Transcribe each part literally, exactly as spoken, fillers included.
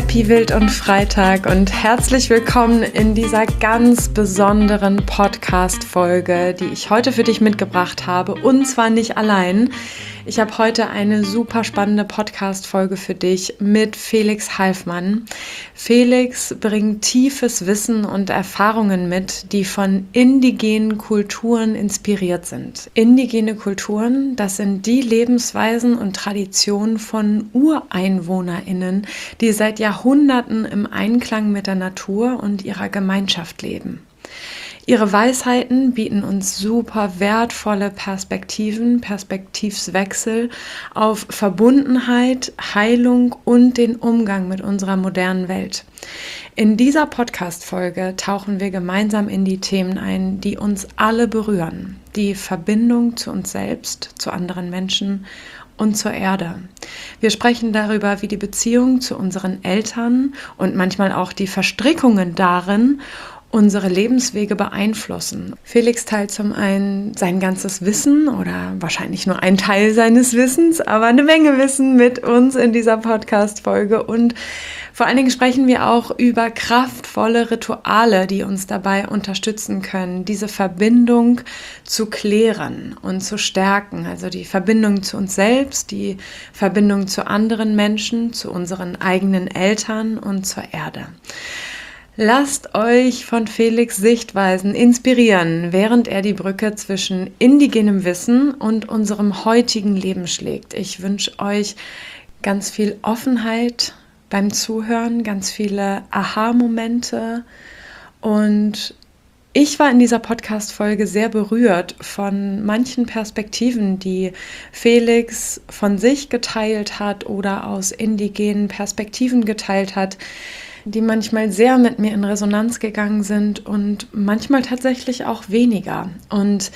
Happy Wild und Freitag und herzlich willkommen in dieser ganz besonderen Podcast-Folge, die ich heute für dich mitgebracht habe, und zwar nicht allein. Ich habe heute eine super spannende Podcast-Folge für dich mit Felix Halfmann. Felix bringt tiefes Wissen und Erfahrungen mit, die von indigenen Kulturen inspiriert sind. Indigene Kulturen, das sind die Lebensweisen und Traditionen von UreinwohnerInnen, die seit Jahrhunderten im Einklang mit der Natur und ihrer Gemeinschaft leben. Ihre Weisheiten bieten uns super wertvolle Perspektiven, Perspektivswechsel auf Verbundenheit, Heilung und den Umgang mit unserer modernen Welt. In dieser Podcast-Folge tauchen wir gemeinsam in die Themen ein, die uns alle berühren. Die Verbindung zu uns selbst, zu anderen Menschen und zur Erde. Wir sprechen darüber, wie die Beziehung zu unseren Eltern und manchmal auch die Verstrickungen darin unsere Lebenswege beeinflussen. Felix teilt zum einen sein ganzes Wissen oder wahrscheinlich nur ein Teil seines Wissens, aber eine Menge Wissen mit uns in dieser Podcast-Folge, und vor allen Dingen sprechen wir auch über kraftvolle Rituale, die uns dabei unterstützen können, diese Verbindung zu klären und zu stärken, also die Verbindung zu uns selbst, die Verbindung zu anderen Menschen, zu unseren eigenen Eltern und zur Erde. Lasst euch von Felix' Sichtweisen inspirieren, während er die Brücke zwischen indigenem Wissen und unserem heutigen Leben schlägt. Ich wünsche euch ganz viel Offenheit beim Zuhören, ganz viele Aha-Momente, und ich war in dieser Podcast-Folge sehr berührt von manchen Perspektiven, die Felix von sich geteilt hat oder aus indigenen Perspektiven geteilt hat, die manchmal sehr mit mir in Resonanz gegangen sind und manchmal tatsächlich auch weniger. Und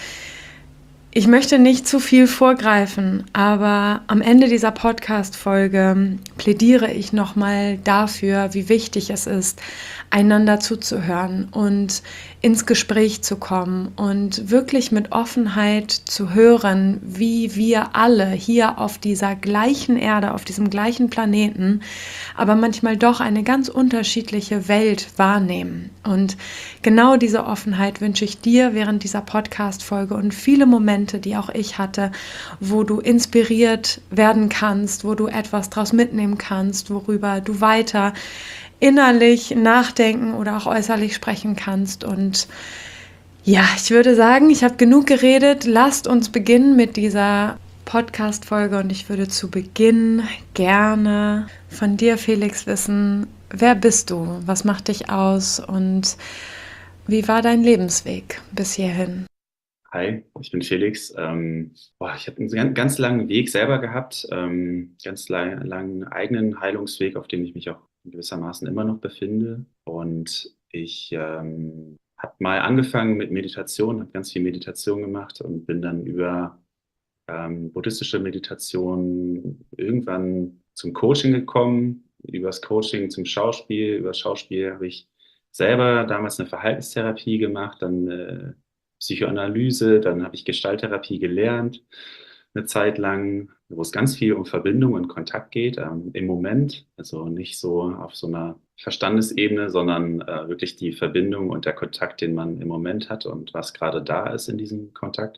ich möchte nicht zu viel vorgreifen, aber am Ende dieser Podcast-Folge plädiere ich nochmal dafür, wie wichtig es ist, einander zuzuhören und ins Gespräch zu kommen und wirklich mit Offenheit zu hören, wie wir alle hier auf dieser gleichen Erde, auf diesem gleichen Planeten, aber manchmal doch eine ganz unterschiedliche Welt wahrnehmen. Und genau diese Offenheit wünsche ich dir während dieser Podcast-Folge und viele Momente, die auch ich hatte, wo du inspiriert werden kannst, wo du etwas draus mitnehmen kannst, worüber du weiter innerlich nachdenken oder auch äußerlich sprechen kannst. Und ja, ich würde sagen, ich habe genug geredet. Lasst uns beginnen mit dieser Podcast-Folge, und ich würde zu Beginn gerne von dir, Felix, wissen, wer bist du? Was macht dich aus und wie war dein Lebensweg bis hierhin? Hi, ich bin Felix. Ähm, boah, ich habe einen ganz, ganz langen Weg selber gehabt, ähm, ganz lang, langen eigenen Heilungsweg, auf dem ich mich auch gewissermaßen immer noch befinde. Und ich ähm, habe mal angefangen mit Meditation, habe ganz viel Meditation gemacht und bin dann über ähm, buddhistische Meditation irgendwann zum Coaching gekommen, über das Coaching zum Schauspiel. Über das Schauspiel habe ich selber damals eine Verhaltenstherapie gemacht, dann äh, Psychoanalyse, dann habe ich Gestalttherapie gelernt, eine Zeit lang, wo es ganz viel um Verbindung und Kontakt geht, ähm, im Moment, also nicht so auf so einer Verstandesebene, sondern äh, wirklich die Verbindung und der Kontakt, den man im Moment hat und was gerade da ist in diesem Kontakt.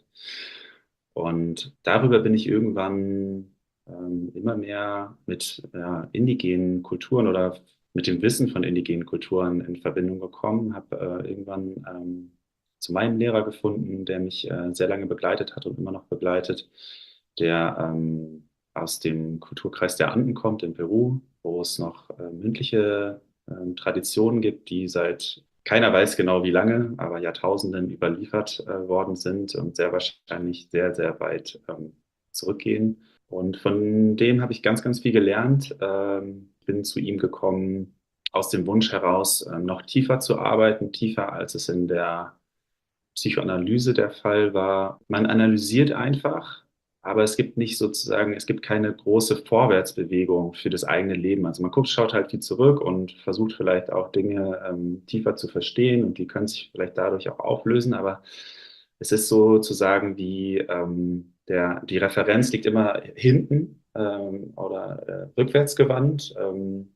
Und darüber bin ich irgendwann ähm, immer mehr mit ja, indigenen Kulturen oder mit dem Wissen von indigenen Kulturen in Verbindung gekommen, habe äh, irgendwann ähm, zu meinem Lehrer gefunden, der mich äh, sehr lange begleitet hat und immer noch begleitet, der ähm, aus dem Kulturkreis der Anden kommt in Peru, wo es noch äh, mündliche äh, Traditionen gibt, die seit keiner weiß genau wie lange, aber Jahrtausenden überliefert äh, worden sind und sehr wahrscheinlich sehr, sehr weit ähm, zurückgehen. Und von dem habe ich ganz, ganz viel gelernt. Ähm, bin zu ihm gekommen aus dem Wunsch heraus, äh, noch tiefer zu arbeiten, tiefer als es in der Psychoanalyse der Fall war. Man analysiert einfach, aber es gibt nicht sozusagen, es gibt keine große Vorwärtsbewegung für das eigene Leben. Also man guckt, schaut halt viel zurück und versucht vielleicht auch Dinge ähm, tiefer zu verstehen, und die können sich vielleicht dadurch auch auflösen, aber es ist sozusagen wie ähm, der, die Referenz liegt immer hinten ähm, oder äh, rückwärts gewandt. Ähm,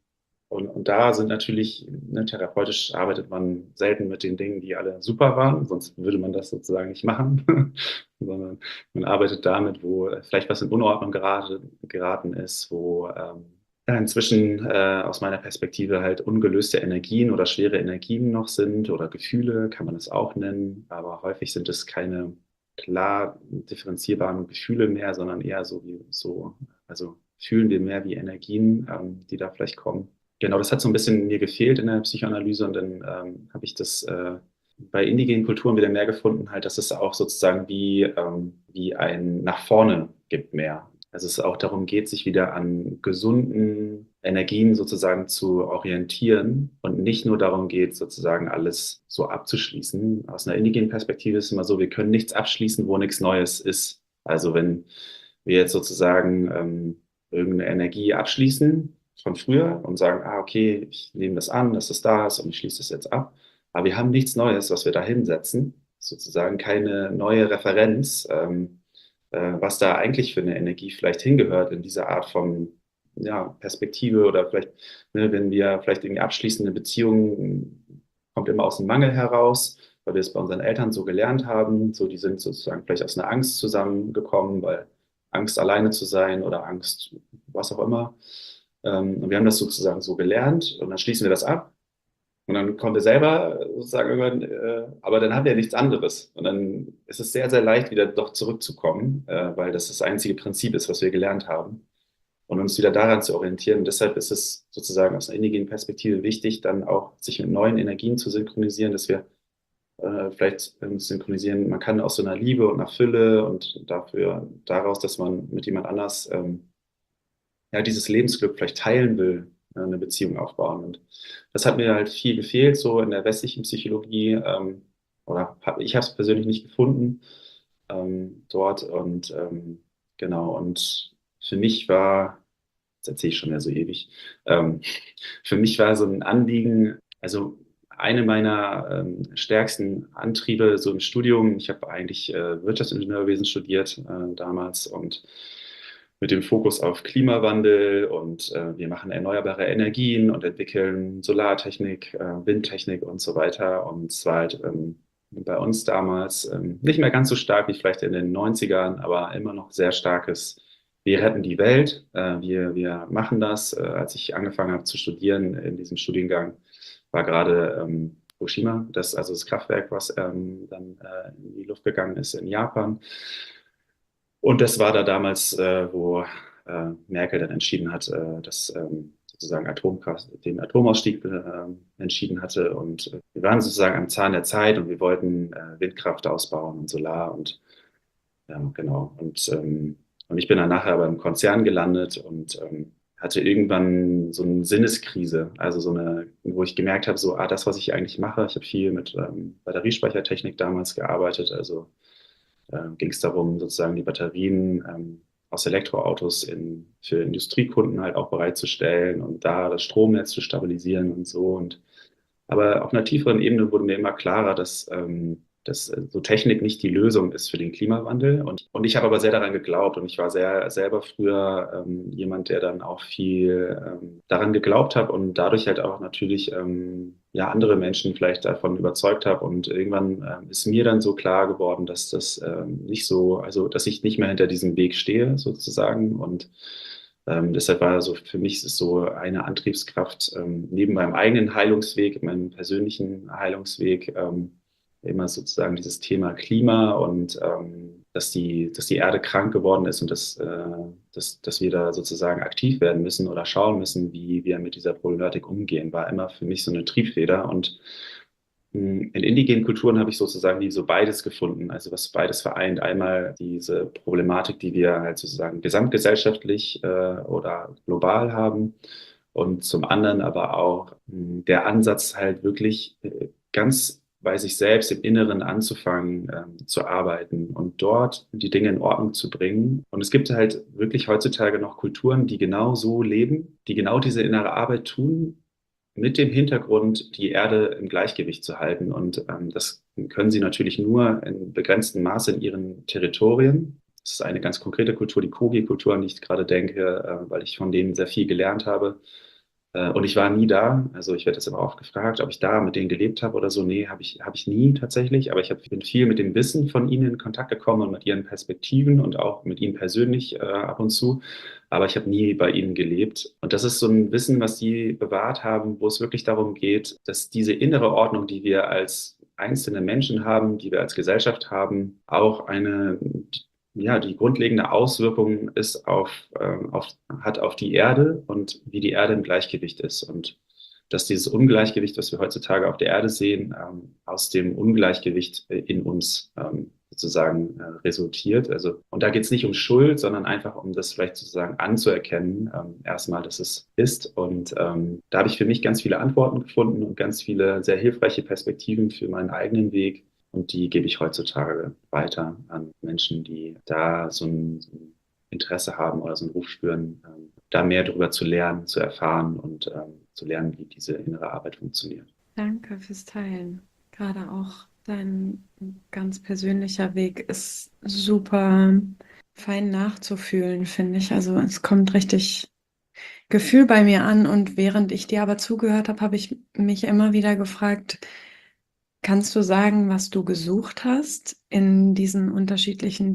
Und, und da sind natürlich, ne, therapeutisch arbeitet man selten mit den Dingen, die alle super waren, sonst würde man das sozusagen nicht machen, sondern man arbeitet damit, wo vielleicht was in Unordnung geraten, geraten ist, wo ähm, ja, inzwischen äh, aus meiner Perspektive halt ungelöste Energien oder schwere Energien noch sind oder Gefühle, kann man es auch nennen, aber häufig sind es keine klar differenzierbaren Gefühle mehr, sondern eher so wie so, also fühlen wir mehr wie Energien, ähm, die da vielleicht kommen. Genau, das hat so ein bisschen mir gefehlt in der Psychoanalyse und dann ähm, habe ich das äh, bei indigenen Kulturen wieder mehr gefunden, halt, dass es auch sozusagen wie, ähm, wie ein nach vorne gibt mehr. Also es auch darum geht, sich wieder an gesunden Energien sozusagen zu orientieren und nicht nur darum geht, sozusagen alles so abzuschließen. Aus einer indigenen Perspektive ist es immer so, wir können nichts abschließen, wo nichts Neues ist. Also wenn wir jetzt sozusagen ähm, irgendeine Energie abschließen von früher und sagen, ah, okay, ich nehme das an, dass es da ist und ich schließe es jetzt ab. Aber wir haben nichts Neues, was wir da hinsetzen, sozusagen keine neue Referenz, ähm, äh, was da eigentlich für eine Energie vielleicht hingehört in dieser Art von ja, Perspektive oder vielleicht, ne, wenn wir vielleicht irgendwie abschließende Beziehungen, kommt immer aus dem Mangel heraus, weil wir es bei unseren Eltern so gelernt haben, so die sind sozusagen vielleicht aus einer Angst zusammengekommen, weil Angst alleine zu sein oder Angst, was auch immer. Ähm, und wir haben das sozusagen so gelernt und dann schließen wir das ab und dann kommen wir selber sozusagen irgendwann, äh, aber dann haben wir ja nichts anderes. Und dann ist es sehr, sehr leicht, wieder doch zurückzukommen, äh, weil das das einzige Prinzip ist, was wir gelernt haben. Und uns wieder daran zu orientieren. Und deshalb ist es sozusagen aus einer indigenen Perspektive wichtig, dann auch sich mit neuen Energien zu synchronisieren, dass wir äh, vielleicht ähm, synchronisieren, man kann aus so einer Liebe und einer Fülle und dafür, daraus, dass man mit jemand anders ähm, ja, dieses Lebensglück vielleicht teilen will, äh, eine Beziehung aufbauen. Und das hat mir halt viel gefehlt, so in der westlichen Psychologie, ähm, oder hab, ich habe es persönlich nicht gefunden ähm, dort. Und ähm, genau, und für mich war, das erzähle ich schon ja so ewig, ähm, für mich war so ein Anliegen, also eine meiner ähm, stärksten Antriebe so im Studium, ich habe eigentlich äh, Wirtschaftsingenieurwesen studiert äh, damals und mit dem Fokus auf Klimawandel und äh, wir machen erneuerbare Energien und entwickeln Solartechnik, äh, Windtechnik und so weiter. Und es war halt ähm, bei uns damals ähm, nicht mehr ganz so stark wie vielleicht in den Neunzigern, aber immer noch sehr starkes, wir retten die Welt, äh, wir, wir machen das. Äh, als ich angefangen habe zu studieren in diesem Studiengang, war gerade ähm, Fukushima, das, also das Kraftwerk, was ähm, dann äh, in die Luft gegangen ist in Japan. Und das war da damals, äh, wo äh, Merkel dann entschieden hat, äh, dass ähm, sozusagen Atomkraft, den Atomausstieg äh, entschieden hatte. Und äh, wir waren sozusagen am Zahn der Zeit und wir wollten äh, Windkraft ausbauen und Solar und ja, genau. Und, ähm, und ich bin dann nachher beim Konzern gelandet und ähm, hatte irgendwann so eine Sinneskrise, also so eine, wo ich gemerkt habe, so, ah, das, was ich eigentlich mache, ich habe viel mit ähm, Batteriespeichertechnik damals gearbeitet, also äh, ging es darum, sozusagen die Batterien ähm, aus Elektroautos in, für Industriekunden halt auch bereitzustellen und da das Stromnetz zu stabilisieren und so. Und aber auf einer tieferen Ebene wurde mir immer klarer, dass, ähm, dass äh, so Technik nicht die Lösung ist für den Klimawandel. Und, und ich habe aber sehr daran geglaubt und ich war sehr selber früher ähm, jemand, der dann auch viel ähm, daran geglaubt hat und dadurch halt auch natürlich ähm, ja andere Menschen vielleicht davon überzeugt habe. Und irgendwann ähm, ist mir dann so klar geworden, dass das ähm, nicht so, also dass ich nicht mehr hinter diesem Weg stehe sozusagen und ähm, deshalb war so für mich ist es so eine Antriebskraft ähm, neben meinem eigenen Heilungsweg, meinem persönlichen Heilungsweg, ähm, immer sozusagen dieses Thema Klima und ähm, dass die, dass die Erde krank geworden ist und dass, äh, dass, dass wir da sozusagen aktiv werden müssen oder schauen müssen, wie wir mit dieser Problematik umgehen, war immer für mich so eine Triebfeder. Und in indigenen Kulturen habe ich sozusagen wie so beides gefunden, also was beides vereint. Einmal diese Problematik, die wir halt sozusagen gesamtgesellschaftlich äh, oder global haben und zum anderen aber auch mh, der Ansatz halt wirklich äh, ganz bei sich selbst im Inneren anzufangen ähm, zu arbeiten und dort die Dinge in Ordnung zu bringen. Und es gibt halt wirklich heutzutage noch Kulturen, die genau so leben, die genau diese innere Arbeit tun mit dem Hintergrund, die Erde im Gleichgewicht zu halten. Und ähm, das können sie natürlich nur in begrenztem Maße in ihren Territorien. Das ist eine ganz konkrete Kultur, die Kogi-Kultur, an die ich gerade denke, äh, weil ich von denen sehr viel gelernt habe. Äh, und ich war nie da. Also ich werde das immer oft gefragt, ob ich da mit denen gelebt habe oder so. Nee, habe ich, habe ich nie tatsächlich. Aber ich hab, bin viel mit dem Wissen von ihnen in Kontakt gekommen und mit ihren Perspektiven und auch mit ihnen persönlich äh, ab und zu. Aber ich habe nie bei ihnen gelebt. Und das ist so ein Wissen, was die bewahrt haben, wo es wirklich darum geht, dass diese innere Ordnung, die wir als einzelne Menschen haben, die wir als Gesellschaft haben, auch eine, ja, die grundlegende Auswirkung ist auf, ähm, auf, hat auf die Erde und wie die Erde im Gleichgewicht ist. Und dass dieses Ungleichgewicht, was wir heutzutage auf der Erde sehen, ähm, aus dem Ungleichgewicht äh, in uns ähm, sozusagen äh, resultiert. Also, und da geht es nicht um Schuld, sondern einfach um das vielleicht sozusagen anzuerkennen, ähm, erstmal, dass es ist. Und ähm, da habe ich für mich ganz viele Antworten gefunden und ganz viele sehr hilfreiche Perspektiven für meinen eigenen Weg. Und die gebe ich heutzutage weiter an Menschen, die da so ein, so ein Interesse haben oder so einen Ruf spüren, ähm, da mehr darüber zu lernen, zu erfahren und ähm, zu lernen, wie diese innere Arbeit funktioniert. Danke fürs Teilen. Gerade auch dein ganz persönlicher Weg ist super fein nachzufühlen, finde ich. Also es kommt richtig Gefühl bei mir an und während ich dir aber zugehört habe, habe ich mich immer wieder gefragt, kannst du sagen, was du gesucht hast in diesen unterschiedlichen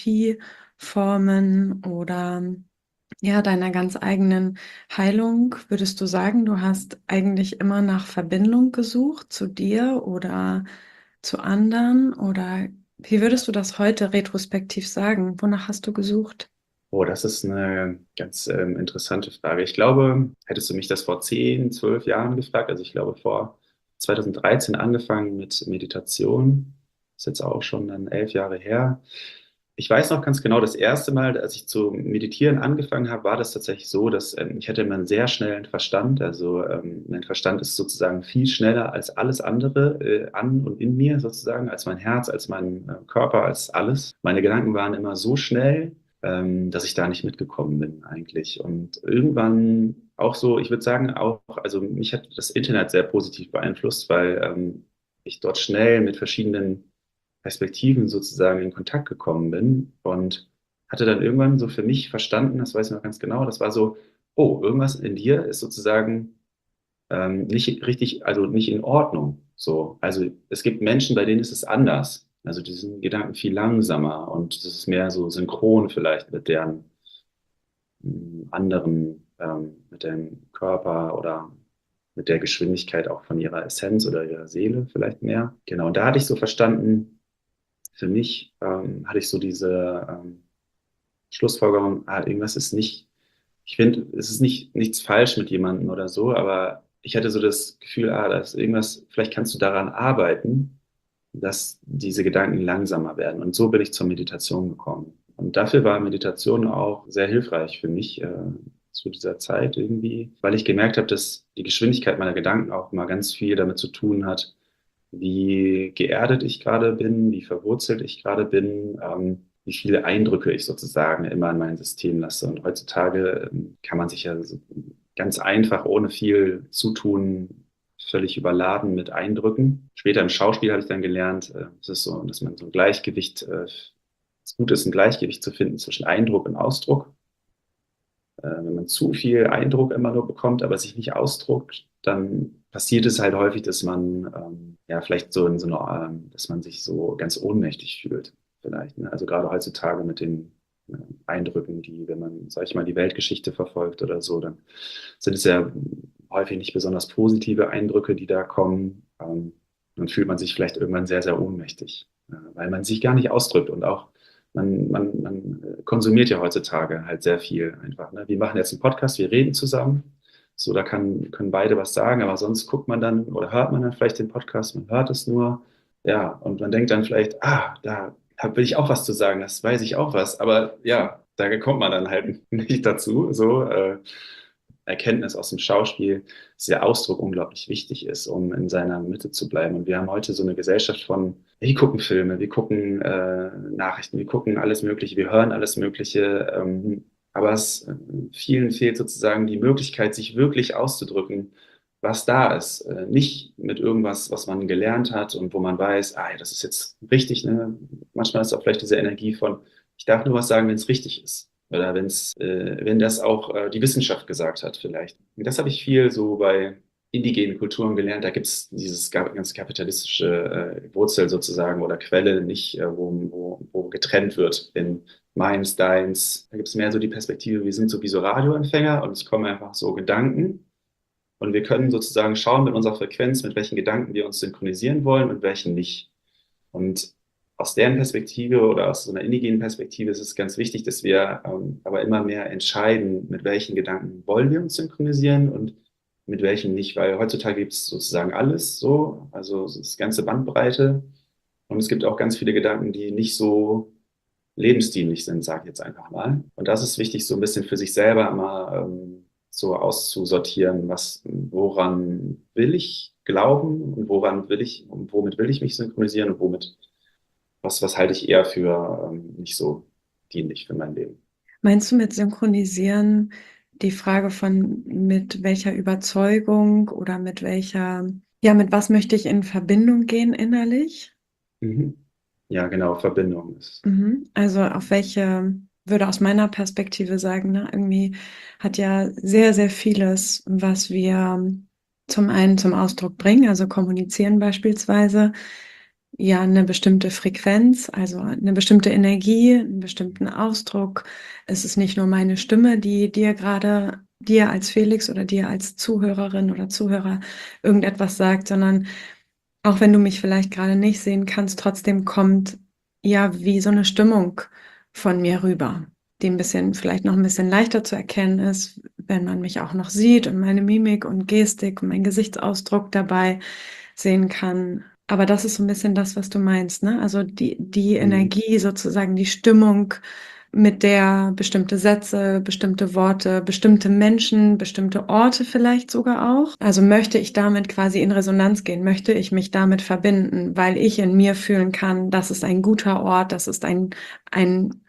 Therapieformen oder ja, deiner ganz eigenen Heilung? Würdest du sagen, du hast eigentlich immer nach Verbindung gesucht zu dir oder zu anderen? Oder wie würdest du das heute retrospektiv sagen? Wonach hast du gesucht? Oh, das ist eine ganz ähm, interessante Frage. Ich glaube, hättest du mich das vor zehn, zwölf Jahren gefragt, also ich glaube vor zweitausenddreizehn angefangen mit Meditation, ist jetzt auch schon dann elf Jahre her. Ich weiß noch ganz genau, das erste Mal, als ich zu meditieren angefangen habe, war das tatsächlich so, dass ähm, ich hatte immer einen sehr schnellen Verstand. Also ähm, mein Verstand ist sozusagen viel schneller als alles andere äh, an und in mir sozusagen, als mein Herz, als mein äh, Körper, als alles. Meine Gedanken waren immer so schnell, ähm, dass ich da nicht mitgekommen bin eigentlich. Und irgendwann auch so, ich würde sagen, auch, also mich hat das Internet sehr positiv beeinflusst, weil ähm, ich dort schnell mit verschiedenen Perspektiven sozusagen in Kontakt gekommen bin und hatte dann irgendwann so für mich verstanden, das weiß ich noch ganz genau, das war so, oh, irgendwas in dir ist sozusagen ähm, nicht richtig, also nicht in Ordnung. So, also es gibt Menschen, bei denen ist es anders. Also die sind Gedanken viel langsamer und das ist mehr so synchron vielleicht mit deren mh, anderen, ähm, mit dem Körper oder mit der Geschwindigkeit auch von ihrer Essenz oder ihrer Seele vielleicht mehr. Genau, und da hatte ich so verstanden, für mich ähm, hatte ich so diese ähm, Schlussfolgerung, ah, irgendwas ist nicht, ich finde, es ist nicht nichts falsch mit jemandem oder so, aber ich hatte so das Gefühl, ah, da ist irgendwas, vielleicht kannst du daran arbeiten, dass diese Gedanken langsamer werden. Und so bin ich zur Meditation gekommen. Und dafür war Meditation auch sehr hilfreich für mich äh, zu dieser Zeit irgendwie, weil ich gemerkt habe, dass die Geschwindigkeit meiner Gedanken auch mal ganz viel damit zu tun hat, wie geerdet ich gerade bin, wie verwurzelt ich gerade bin, ähm, wie viele Eindrücke ich sozusagen immer in mein System lasse. Und heutzutage ähm, kann man sich ja so ganz einfach, ohne viel Zutun, völlig überladen mit Eindrücken. Später im Schauspiel habe ich dann gelernt, äh, es ist so, dass man so ein Gleichgewicht, äh, es gut ist, ein Gleichgewicht zu finden zwischen Eindruck und Ausdruck. Äh, wenn man zu viel Eindruck immer nur bekommt, aber sich nicht ausdruckt, dann passiert es halt häufig, dass man ähm, ja vielleicht so in so einer, ähm, dass man sich so ganz ohnmächtig fühlt, vielleicht. Ne? Also gerade heutzutage mit den äh, Eindrücken, die, wenn man, sag ich mal, die Weltgeschichte verfolgt oder so, dann sind es ja häufig nicht besonders positive Eindrücke, die da kommen. Ähm, dann fühlt man sich vielleicht irgendwann sehr, sehr ohnmächtig, äh, weil man sich gar nicht ausdrückt und auch man, man, man konsumiert ja heutzutage halt sehr viel einfach. Ne? Wir machen jetzt einen Podcast, wir reden zusammen. So, da kann, können beide was sagen, aber sonst guckt man dann oder hört man dann vielleicht den Podcast, man hört es nur. Ja, und man denkt dann vielleicht, ah, da hab, will ich auch was zu sagen, das weiß ich auch was. Aber ja, da kommt man dann halt nicht dazu. So, äh, Erkenntnis aus dem Schauspiel, dass der Ausdruck unglaublich wichtig ist, um in seiner Mitte zu bleiben. Und wir haben heute so eine Gesellschaft von, wir gucken Filme, wir gucken äh, Nachrichten, wir gucken alles Mögliche, wir hören alles Mögliche. Ähm, aber es äh, vielen fehlt sozusagen die Möglichkeit, sich wirklich auszudrücken, was da ist. Äh, nicht mit irgendwas, was man gelernt hat und wo man weiß, ah, ja, das ist jetzt richtig. Ne? Manchmal ist auch vielleicht diese Energie von, ich darf nur was sagen, wenn es richtig ist. Oder wenn's, äh, wenn das auch äh, die Wissenschaft gesagt hat, vielleicht. Und das habe ich viel so bei indigenen Kulturen gelernt. Da gibt es dieses ga- ganz kapitalistische äh, Wurzel sozusagen oder Quelle nicht, äh, wo, wo, wo getrennt wird in meins, deins. Da gibt es mehr so die Perspektive, wir sind so wie so Radioempfänger und es kommen einfach so Gedanken. Und wir können sozusagen schauen mit unserer Frequenz, mit welchen Gedanken wir uns synchronisieren wollen und welchen nicht. Und aus deren Perspektive oder aus so einer indigenen Perspektive ist es ganz wichtig, dass wir ähm, aber immer mehr entscheiden, mit welchen Gedanken wollen wir uns synchronisieren und mit welchen nicht, weil heutzutage gibt es sozusagen alles so, also das ganze Bandbreite. Und es gibt auch ganz viele Gedanken, die nicht so lebensdienlich sind, sage ich jetzt einfach mal. Und das ist wichtig, so ein bisschen für sich selber mal ähm, so auszusortieren, was, woran will ich glauben und woran will ich und womit will ich mich synchronisieren und womit, was, was halte ich eher für ähm, nicht so dienlich für mein Leben. Meinst du mit synchronisieren die Frage von mit welcher Überzeugung oder mit welcher, ja, mit was möchte ich in Verbindung gehen innerlich? Mhm. Ja, genau, Verbindung ist. Mhm. Also auf welche, würde aus meiner Perspektive sagen, ne, irgendwie hat ja sehr, sehr vieles, was wir zum einen zum Ausdruck bringen, also kommunizieren beispielsweise, ja, eine bestimmte Frequenz, also eine bestimmte Energie, einen bestimmten Ausdruck. Es ist nicht nur meine Stimme, die dir gerade, dir als Felix oder dir als Zuhörerin oder Zuhörer irgendetwas sagt, sondern auch wenn du mich vielleicht gerade nicht sehen kannst, trotzdem kommt ja wie so eine Stimmung von mir rüber, die ein bisschen, vielleicht noch ein bisschen leichter zu erkennen ist, wenn man mich auch noch sieht und meine Mimik und Gestik und meinen Gesichtsausdruck dabei sehen kann. Aber das ist so ein bisschen das, was du meinst, ne? Also die, die Mhm. Energie sozusagen, die Stimmung, mit der bestimmte Sätze, bestimmte Worte, bestimmte Menschen, bestimmte Orte vielleicht sogar auch. Also möchte ich damit quasi in Resonanz gehen, möchte ich mich damit verbinden, weil ich in mir fühlen kann, das ist ein guter Ort, das ist ein, ein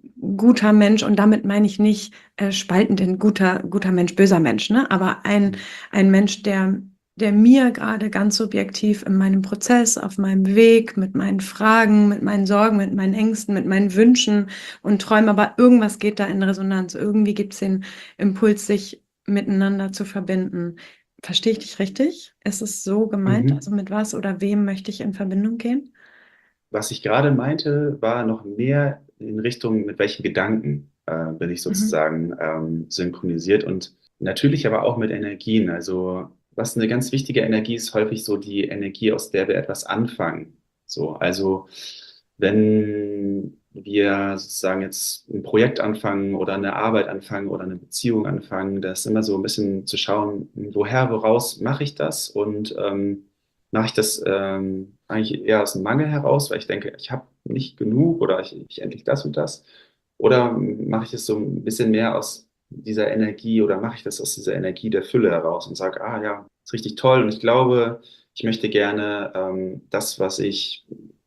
guter Mensch, und damit meine ich nicht äh, spaltend in guter, guter Mensch, böser Mensch, ne? Aber ein, ein Mensch, der der mir gerade ganz subjektiv in meinem Prozess, auf meinem Weg, mit meinen Fragen, mit meinen Sorgen, mit meinen Ängsten, mit meinen Wünschen und Träumen, aber irgendwas geht da in Resonanz. Irgendwie gibt es den Impuls, sich miteinander zu verbinden. Verstehe ich dich richtig? Ist es so gemeint? Also Mhm. mit was oder wem möchte ich in Verbindung gehen? Was ich gerade meinte, war noch mehr in Richtung, mit welchen Gedanken äh, bin ich Mhm. sozusagen ähm, synchronisiert und natürlich aber auch mit Energien. Also was eine ganz wichtige Energie ist, häufig so die Energie, aus der wir etwas anfangen. So, also wenn wir sozusagen jetzt ein Projekt anfangen oder eine Arbeit anfangen oder eine Beziehung anfangen, da ist immer so ein bisschen zu schauen, woher, woraus mache ich das und ähm, mache ich das ähm, eigentlich eher aus dem Mangel heraus, weil ich denke, ich habe nicht genug oder ich, ich endlich das und das? Oder mache ich es so ein bisschen mehr aus dieser Energie oder mache ich das aus dieser Energie der Fülle heraus und sage, ah ja, ist richtig toll und ich glaube, ich möchte gerne ähm, das, was ich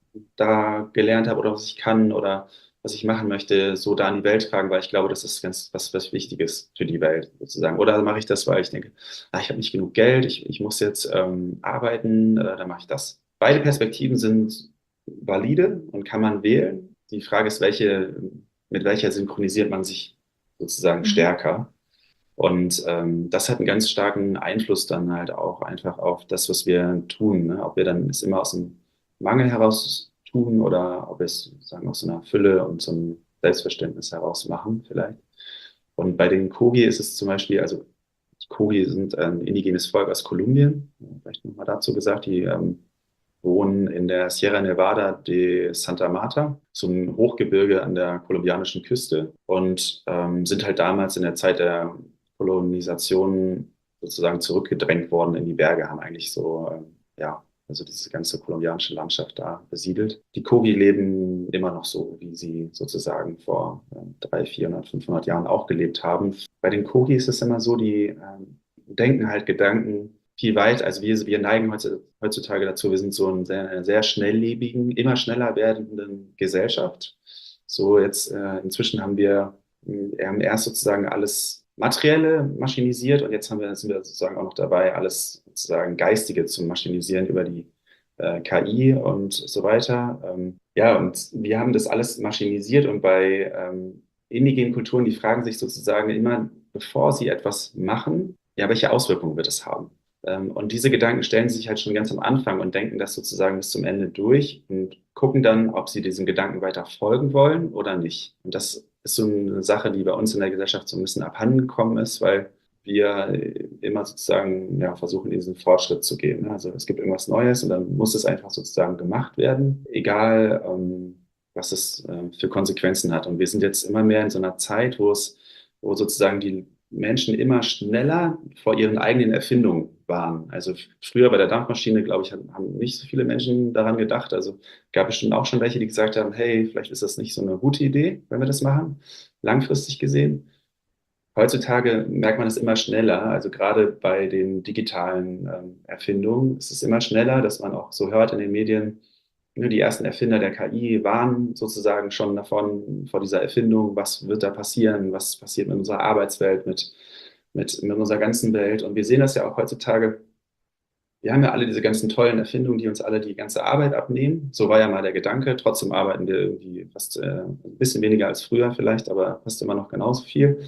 da gelernt habe oder was ich kann oder was ich machen möchte, so da in die Welt tragen, weil ich glaube, das ist ganz was, was Wichtiges für die Welt sozusagen. Oder mache ich das, weil ich denke, ah, ich habe nicht genug Geld, ich, ich muss jetzt ähm, arbeiten, äh, dann mache ich das. Beide Perspektiven sind valide und kann man wählen. Die Frage ist, welche, mit welcher synchronisiert man sich sozusagen Mhm. stärker? Und ähm, das hat einen ganz starken Einfluss dann halt auch einfach auf das, was wir tun. Ne? Ob wir dann es immer aus dem Mangel heraus tun oder ob wir es sagen aus so einer Fülle und so einem Selbstverständnis heraus machen vielleicht. Und bei den Kogi ist es zum Beispiel, also die Kogi sind ein indigenes Volk aus Kolumbien, vielleicht nochmal dazu gesagt, die ähm, wohnen in der Sierra Nevada de Santa Marta, so ein Hochgebirge an der kolumbianischen Küste und ähm, sind halt damals in der Zeit der Kolonisation sozusagen zurückgedrängt worden in die Berge, haben eigentlich so, ähm, ja, also diese ganze kolumbianische Landschaft da besiedelt. Die Kogi leben immer noch so, wie sie sozusagen vor ähm, dreihundert, vierhundert, fünfhundert Jahren auch gelebt haben. Bei den Kogi ist es immer so, die ähm, denken halt Gedanken viel weit. Also wir, wir neigen heutzutage dazu, wir sind so in sehr, einer sehr schnelllebigen, immer schneller werdenden Gesellschaft. So jetzt äh, inzwischen haben wir, wir haben erst sozusagen alles Materielle maschinisiert und jetzt haben wir, sind wir sozusagen auch noch dabei, alles sozusagen Geistige zu maschinisieren über die äh, K I und so weiter. Ähm, ja, und wir haben das alles maschinisiert und bei ähm, indigenen Kulturen, die fragen sich sozusagen immer, bevor sie etwas machen, ja, welche Auswirkungen wird es haben? Ähm, und diese Gedanken stellen sie sich halt schon ganz am Anfang und denken das sozusagen bis zum Ende durch und gucken dann, ob sie diesem Gedanken weiter folgen wollen oder nicht. Und das ist so eine Sache, die bei uns in der Gesellschaft so ein bisschen abhanden gekommen ist, weil wir immer sozusagen ja, versuchen, in diesen Fortschritt zu gehen. Also es gibt irgendwas Neues und dann muss es einfach sozusagen gemacht werden, egal ähm, was es äh, für Konsequenzen hat. Und wir sind jetzt immer mehr in so einer Zeit, wo es, wo sozusagen die Menschen immer schneller vor ihren eigenen Erfindungen waren. Also früher bei der Dampfmaschine, glaube ich, haben nicht so viele Menschen daran gedacht. Also gab es bestimmt auch schon welche, die gesagt haben, hey, vielleicht ist das nicht so eine gute Idee, wenn wir das machen, langfristig gesehen. Heutzutage merkt man es immer schneller, also gerade bei den digitalen ähm, Erfindungen ist es immer schneller, dass man auch so hört in den Medien, ne, die ersten Erfinder der K I waren sozusagen schon davon, vor dieser Erfindung, was wird da passieren, was passiert mit unserer Arbeitswelt, mit, mit, mit unserer ganzen Welt. Und wir sehen das ja auch heutzutage, wir haben ja alle diese ganzen tollen Erfindungen, die uns alle die ganze Arbeit abnehmen. So war ja mal der Gedanke. Trotzdem arbeiten wir irgendwie fast äh, ein bisschen weniger als früher vielleicht, aber fast immer noch genauso viel.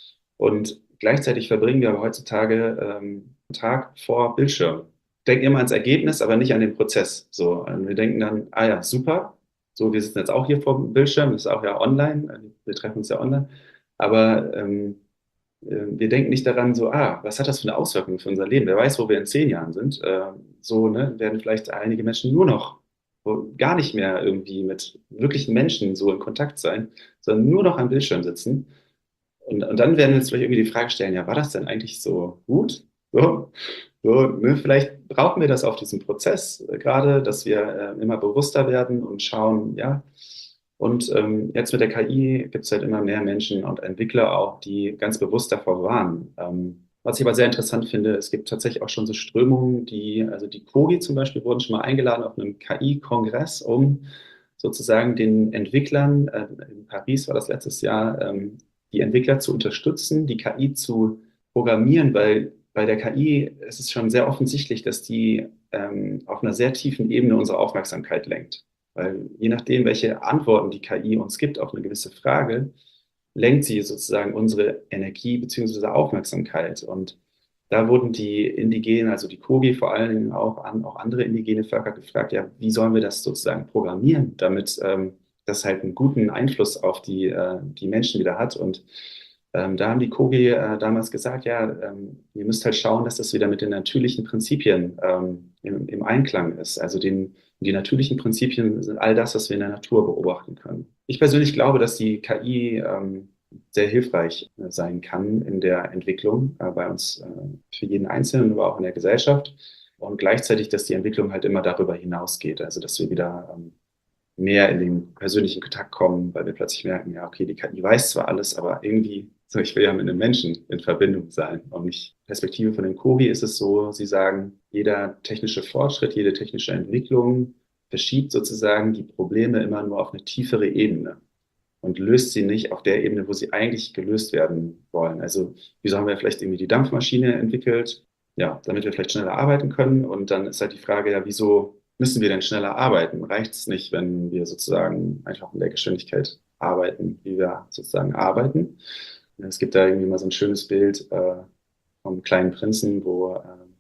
Und gleichzeitig verbringen wir aber heutzutage ähm, einen Tag vor Bildschirm. Denken immer ans Ergebnis, aber nicht an den Prozess. So, und wir denken dann, ah ja, super. So, wir sitzen jetzt auch hier vor dem Bildschirm, das ist auch ja online. Wir treffen uns ja online. Aber ähm, äh, wir denken nicht daran, so, ah, was hat das für eine Auswirkung für unser Leben? Wer weiß, wo wir in zehn Jahren sind. Äh, so, ne, werden vielleicht einige Menschen nur noch wo gar nicht mehr irgendwie mit wirklichen Menschen so in Kontakt sein, sondern nur noch am Bildschirm sitzen. Und, und dann werden wir uns vielleicht irgendwie die Frage stellen, ja, war das denn eigentlich so gut? So, so, ne, vielleicht brauchen wir das auf diesem Prozess äh, gerade, dass wir äh, immer bewusster werden und schauen, ja. Und ähm, jetzt mit der K I gibt es halt immer mehr Menschen und Entwickler auch, die ganz bewusst davor warnen. Ähm, was ich aber sehr interessant finde, es gibt tatsächlich auch schon so Strömungen, die, also die Kogi zum Beispiel wurden schon mal eingeladen auf einem K I-Kongress, um sozusagen den Entwicklern, äh, in Paris war das letztes Jahr, ähm, die Entwickler zu unterstützen, die K I zu programmieren, weil bei der K I ist es schon sehr offensichtlich, dass die ähm, auf einer sehr tiefen Ebene unsere Aufmerksamkeit lenkt. Weil je nachdem, welche Antworten die K I uns gibt auf eine gewisse Frage, lenkt sie sozusagen unsere Energie bzw. Aufmerksamkeit. Und da wurden die Indigenen, also die Kogi vor allen Dingen auch, an, auch andere indigene Völker gefragt, ja, wie sollen wir das sozusagen programmieren, damit ähm, das halt einen guten Einfluss auf die, äh, die Menschen wieder hat. Und ähm, da haben die Kogi äh, damals gesagt, ja, ähm, ihr müsst halt schauen, dass das wieder mit den natürlichen Prinzipien ähm, im, im Einklang ist. Also den, die natürlichen Prinzipien sind all das, was wir in der Natur beobachten können. Ich persönlich glaube, dass die K I ähm, sehr hilfreich äh, sein kann in der Entwicklung äh, bei uns, äh, für jeden Einzelnen, aber auch in der Gesellschaft. Und gleichzeitig, dass die Entwicklung halt immer darüber hinausgeht. Also dass wir wieder ähm, mehr in den persönlichen Kontakt kommen, weil wir plötzlich merken, ja, okay, die K I weiß zwar alles, aber irgendwie, so ich will ja mit einem Menschen in Verbindung sein. Und nicht Perspektive von den Kogi ist es so, sie sagen, jeder technische Fortschritt, jede technische Entwicklung verschiebt sozusagen die Probleme immer nur auf eine tiefere Ebene und löst sie nicht auf der Ebene, wo sie eigentlich gelöst werden wollen. Also, wieso haben wir vielleicht irgendwie die Dampfmaschine entwickelt? Ja, damit wir vielleicht schneller arbeiten können. Und dann ist halt die Frage, ja, wieso müssen wir denn schneller arbeiten? Reicht es nicht, wenn wir sozusagen einfach in der Geschwindigkeit arbeiten, wie wir sozusagen arbeiten? Es gibt da irgendwie mal so ein schönes Bild äh, vom kleinen Prinzen, wo äh,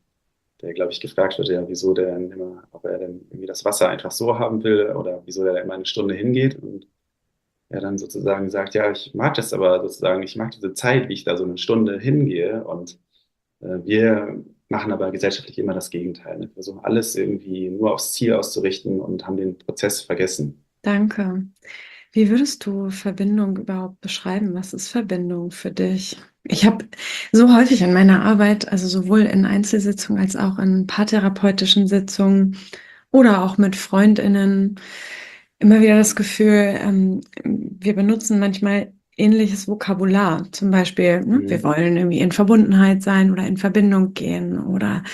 der, glaube ich, gefragt wird, ja, wieso der denn immer, ob er denn irgendwie das Wasser einfach so haben will oder wieso der immer eine Stunde hingeht. Und er dann sozusagen sagt, ja, ich mag das aber sozusagen, ich mag diese Zeit, wie ich da so eine Stunde hingehe. Und äh, wir machen aber gesellschaftlich immer das Gegenteil. Ne? Wir versuchen alles irgendwie nur aufs Ziel auszurichten und haben den Prozess vergessen. Danke. Wie würdest du Verbindung überhaupt beschreiben? Was ist Verbindung für dich? Ich habe so häufig in meiner Arbeit, also sowohl in Einzelsitzungen als auch in paartherapeutischen Sitzungen oder auch mit FreundInnen, immer wieder das Gefühl, ähm, wir benutzen manchmal ähnliches Vokabular. Zum Beispiel, ne, Mhm. wir wollen irgendwie in Verbundenheit sein oder in Verbindung gehen oder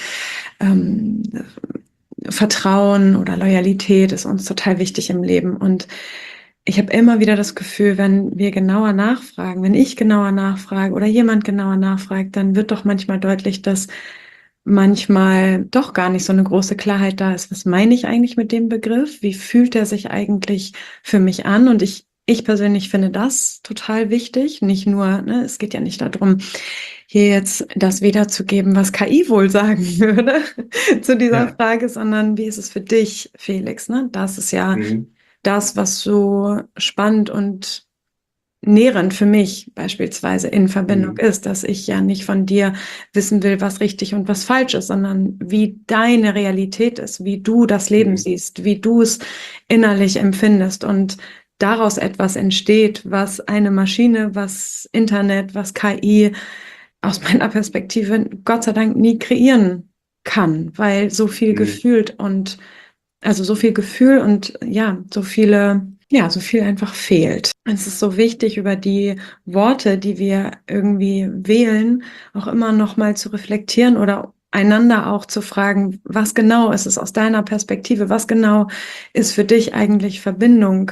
ähm, Vertrauen oder Loyalität ist uns total wichtig im Leben. Und ich habe immer wieder das Gefühl, wenn wir genauer nachfragen, wenn ich genauer nachfrage oder jemand genauer nachfragt, dann wird doch manchmal deutlich, dass manchmal doch gar nicht so eine große Klarheit da ist. Was meine ich eigentlich mit dem Begriff? Wie fühlt er sich eigentlich für mich an? Und ich ich persönlich finde das total wichtig. Nicht nur, ne, es geht ja nicht darum, hier jetzt das wiederzugeben, was K I wohl sagen würde zu dieser Ja. Frage, sondern wie ist es für dich, Felix? Ne? Das ist ja Mhm. das, was so spannend und nährend für mich beispielsweise in Verbindung Mhm. ist, dass ich ja nicht von dir wissen will, was richtig und was falsch ist, sondern wie deine Realität ist, wie du das Leben Mhm. siehst, wie du es innerlich empfindest und daraus etwas entsteht, was eine Maschine, was Internet, was K I aus meiner Perspektive Gott sei Dank nie kreieren kann, weil so viel Mhm. gefühlt und also so viel Gefühl und ja, so viele, ja, so viel einfach fehlt. Es ist so wichtig, über die Worte, die wir irgendwie wählen, auch immer noch mal zu reflektieren oder einander auch zu fragen, was genau ist es aus deiner Perspektive, was genau ist für dich eigentlich Verbindung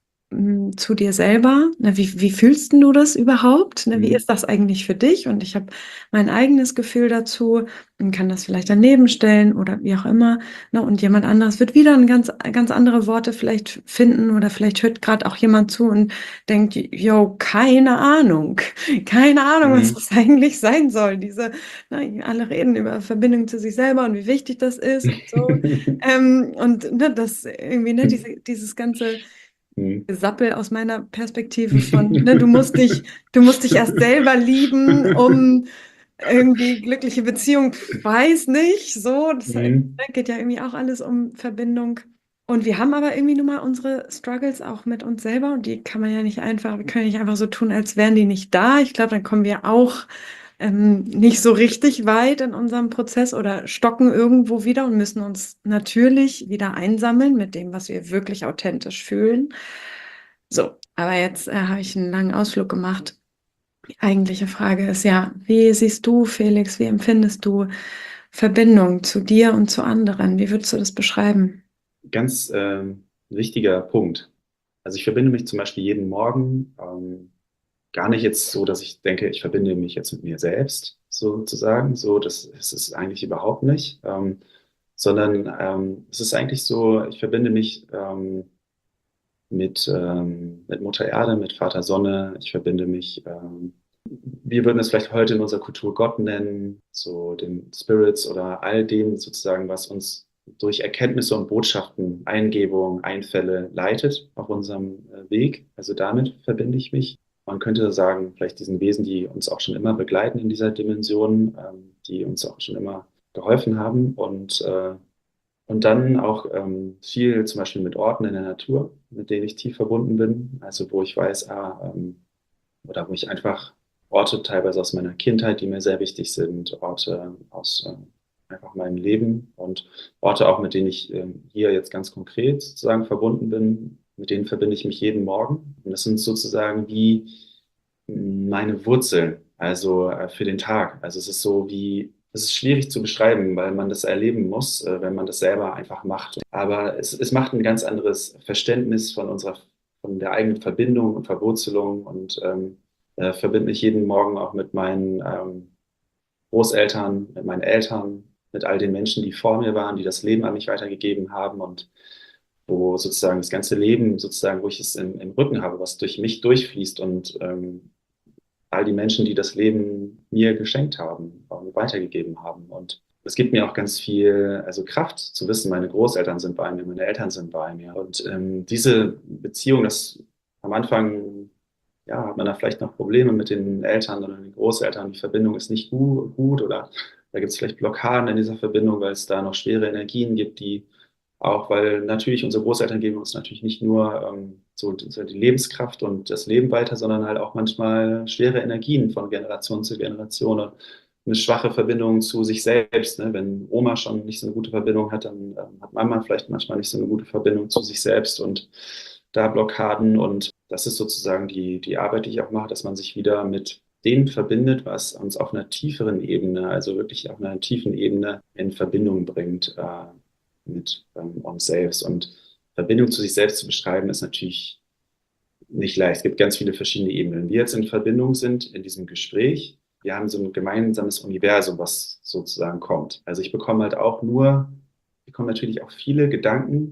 m, zu dir selber? Ne, wie, wie fühlst denn du das überhaupt? Ne, wie Mhm. ist das eigentlich für dich? Und ich habe mein eigenes Gefühl dazu und kann das vielleicht daneben stellen oder wie auch immer. Ne, und jemand anderes wird wieder ein ganz, ganz andere Worte vielleicht finden oder vielleicht hört gerade auch jemand zu und denkt, yo, keine Ahnung, keine Ahnung, was Mhm. das eigentlich sein soll. Diese, ne, alle reden über Verbindung zu sich selber und wie wichtig das ist und so. Ähm, und ne, das irgendwie, ne, diese, dieses ganze Mhm. Gesappel aus meiner Perspektive von, ne, du musst dich, du musst dich erst selber lieben, um irgendwie glückliche Beziehung, weiß nicht, so, das ne, Mhm. geht ja irgendwie auch alles um Verbindung. Und wir haben aber irgendwie nun mal unsere Struggles auch mit uns selber und die kann man ja nicht einfach, wir können nicht einfach so tun, als wären die nicht da. Ich glaube, dann kommen wir auch ähm, nicht so richtig weit in unserem Prozess oder stocken irgendwo wieder und müssen uns natürlich wieder einsammeln mit dem, was wir wirklich authentisch fühlen. So, aber jetzt äh, habe ich einen langen Ausflug gemacht. Die eigentliche Frage ist ja, wie siehst du, Felix, wie empfindest du Verbindung zu dir und zu anderen? Wie würdest du das beschreiben? Ganz ähm, wichtiger Punkt. Also ich verbinde mich zum Beispiel jeden Morgen ähm, gar nicht jetzt so, dass ich denke, ich verbinde mich jetzt mit mir selbst sozusagen. So, das ist es eigentlich überhaupt nicht. Ähm, sondern ähm, es ist eigentlich so, ich verbinde mich ähm, mit, ähm, mit Mutter Erde, mit Vater Sonne. Ich verbinde mich, ähm, wir würden es vielleicht heute in unserer Kultur Gott nennen, so den Spirits oder all dem sozusagen, was uns durch Erkenntnisse und Botschaften, Eingebungen, Einfälle leitet auf unserem äh, Weg. Also damit verbinde ich mich. Man könnte sagen, vielleicht diesen Wesen, die uns auch schon immer begleiten in dieser Dimension, ähm, die uns auch schon immer geholfen haben und äh, und dann auch ähm, viel zum Beispiel mit Orten in der Natur, mit denen ich tief verbunden bin. Also wo ich weiß, ah, ähm, oder wo ich einfach Orte teilweise aus meiner Kindheit, die mir sehr wichtig sind, Orte aus ähm, einfach meinem Leben und Orte auch, mit denen ich ähm, hier jetzt ganz konkret sozusagen verbunden bin, mit denen verbinde ich mich jeden Morgen. Und das sind sozusagen wie meine Wurzeln, also äh, für den Tag. Also es ist so wie, es ist schwierig zu beschreiben, weil man das erleben muss, äh, wenn man das selber einfach macht. Aber es, es macht ein ganz anderes Verständnis von unserer, von der eigenen Verbindung und Verwurzelung und ähm, äh, verbinde mich jeden Morgen auch mit meinen ähm, Großeltern, mit meinen Eltern, mit all den Menschen, die vor mir waren, die das Leben an mich weitergegeben haben und wo sozusagen das ganze Leben, sozusagen, wo ich es im, im Rücken habe, was durch mich durchfließt und ähm, all die Menschen, die das Leben mir geschenkt haben und weitergegeben haben. Und es gibt mir auch ganz viel, also Kraft zu wissen, meine Großeltern sind bei mir, meine Eltern sind bei mir. Und ähm, diese Beziehung, das am Anfang, ja, hat man da vielleicht noch Probleme mit den Eltern oder den Großeltern. Die Verbindung ist nicht gu gut oder da gibt es vielleicht Blockaden in dieser Verbindung, weil es da noch schwere Energien gibt, die auch, weil natürlich unsere Großeltern geben uns natürlich nicht nur ähm, so, so die Lebenskraft und das Leben weiter, sondern halt auch manchmal schwere Energien von Generation zu Generation und eine schwache Verbindung zu sich selbst. Ne? Wenn Oma schon nicht so eine gute Verbindung hat, dann ähm, hat Mama vielleicht manchmal nicht so eine gute Verbindung zu sich selbst und da Blockaden. Und das ist sozusagen die, die Arbeit, die ich auch mache, dass man sich wieder mit dem verbindet, was uns auf einer tieferen Ebene, also wirklich auf einer tiefen Ebene in Verbindung bringt. Äh, mit ähm, uns selbst. Und Verbindung zu sich selbst zu beschreiben, ist natürlich nicht leicht. Es gibt ganz viele verschiedene Ebenen. Wenn wir jetzt in Verbindung sind in diesem Gespräch, wir haben so ein gemeinsames Universum, was sozusagen kommt. Also ich bekomme halt auch nur, ich bekomme natürlich auch viele Gedanken,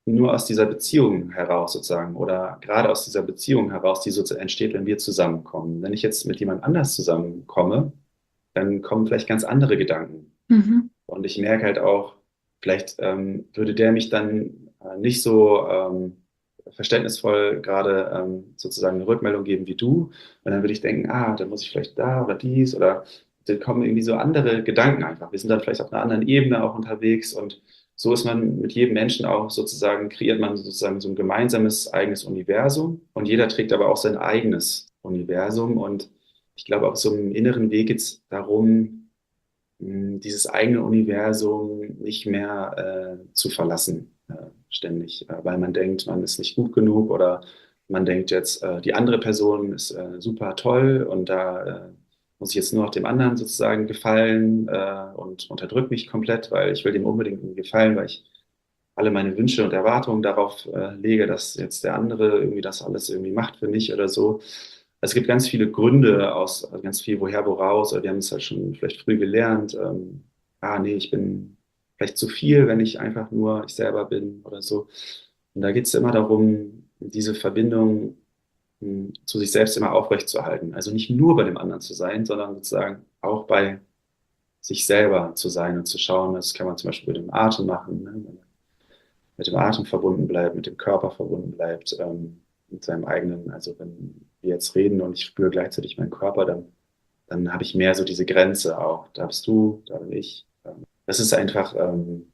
nur aus dieser Beziehung heraus sozusagen oder gerade aus dieser Beziehung heraus, die so entsteht, wenn wir zusammenkommen. Wenn ich jetzt mit jemand anders zusammenkomme, dann kommen vielleicht ganz andere Gedanken. Mhm. Und ich merke halt auch, vielleicht ähm, würde der mich dann äh, nicht so ähm, verständnisvoll gerade ähm, sozusagen eine Rückmeldung geben wie du. Und dann würde ich denken, ah, dann muss ich vielleicht da oder dies oder dann kommen irgendwie so andere Gedanken einfach. Wir sind dann vielleicht auf einer anderen Ebene auch unterwegs und so ist man mit jedem Menschen auch sozusagen, kreiert man sozusagen so ein gemeinsames eigenes Universum und jeder trägt aber auch sein eigenes Universum und ich glaube, auf so einem inneren Weg geht es darum, mh, dieses eigene Universum nicht mehr äh, zu verlassen, äh, ständig, äh, weil man denkt, man ist nicht gut genug oder man denkt jetzt, äh, die andere Person ist äh, super toll und da äh, muss ich jetzt nur noch dem anderen sozusagen gefallen äh, und unterdrücke mich komplett, weil ich will dem unbedingt irgendwie gefallen, weil ich alle meine Wünsche und Erwartungen darauf äh, lege, dass jetzt der andere irgendwie das alles irgendwie macht für mich oder so. Es gibt ganz viele Gründe aus, also ganz viel woher, woraus. Wir haben es halt schon vielleicht früh gelernt. Ähm, ah, nee, ich bin vielleicht zu viel, wenn ich einfach nur ich selber bin oder so. Und da geht es immer darum, diese Verbindung mh, zu sich selbst immer aufrechtzuerhalten. Also nicht nur bei dem anderen zu sein, sondern sozusagen auch bei sich selber zu sein und zu schauen. Das kann man zum Beispiel mit dem Atem machen, ne? Wenn man mit dem Atem verbunden bleibt, mit dem Körper verbunden bleibt, ähm, mit seinem eigenen, also wenn wir jetzt reden und ich spüre gleichzeitig meinen Körper, dann, dann habe ich mehr so diese Grenze auch. Da bist du, da bin ich. Ähm, das ist einfach ähm,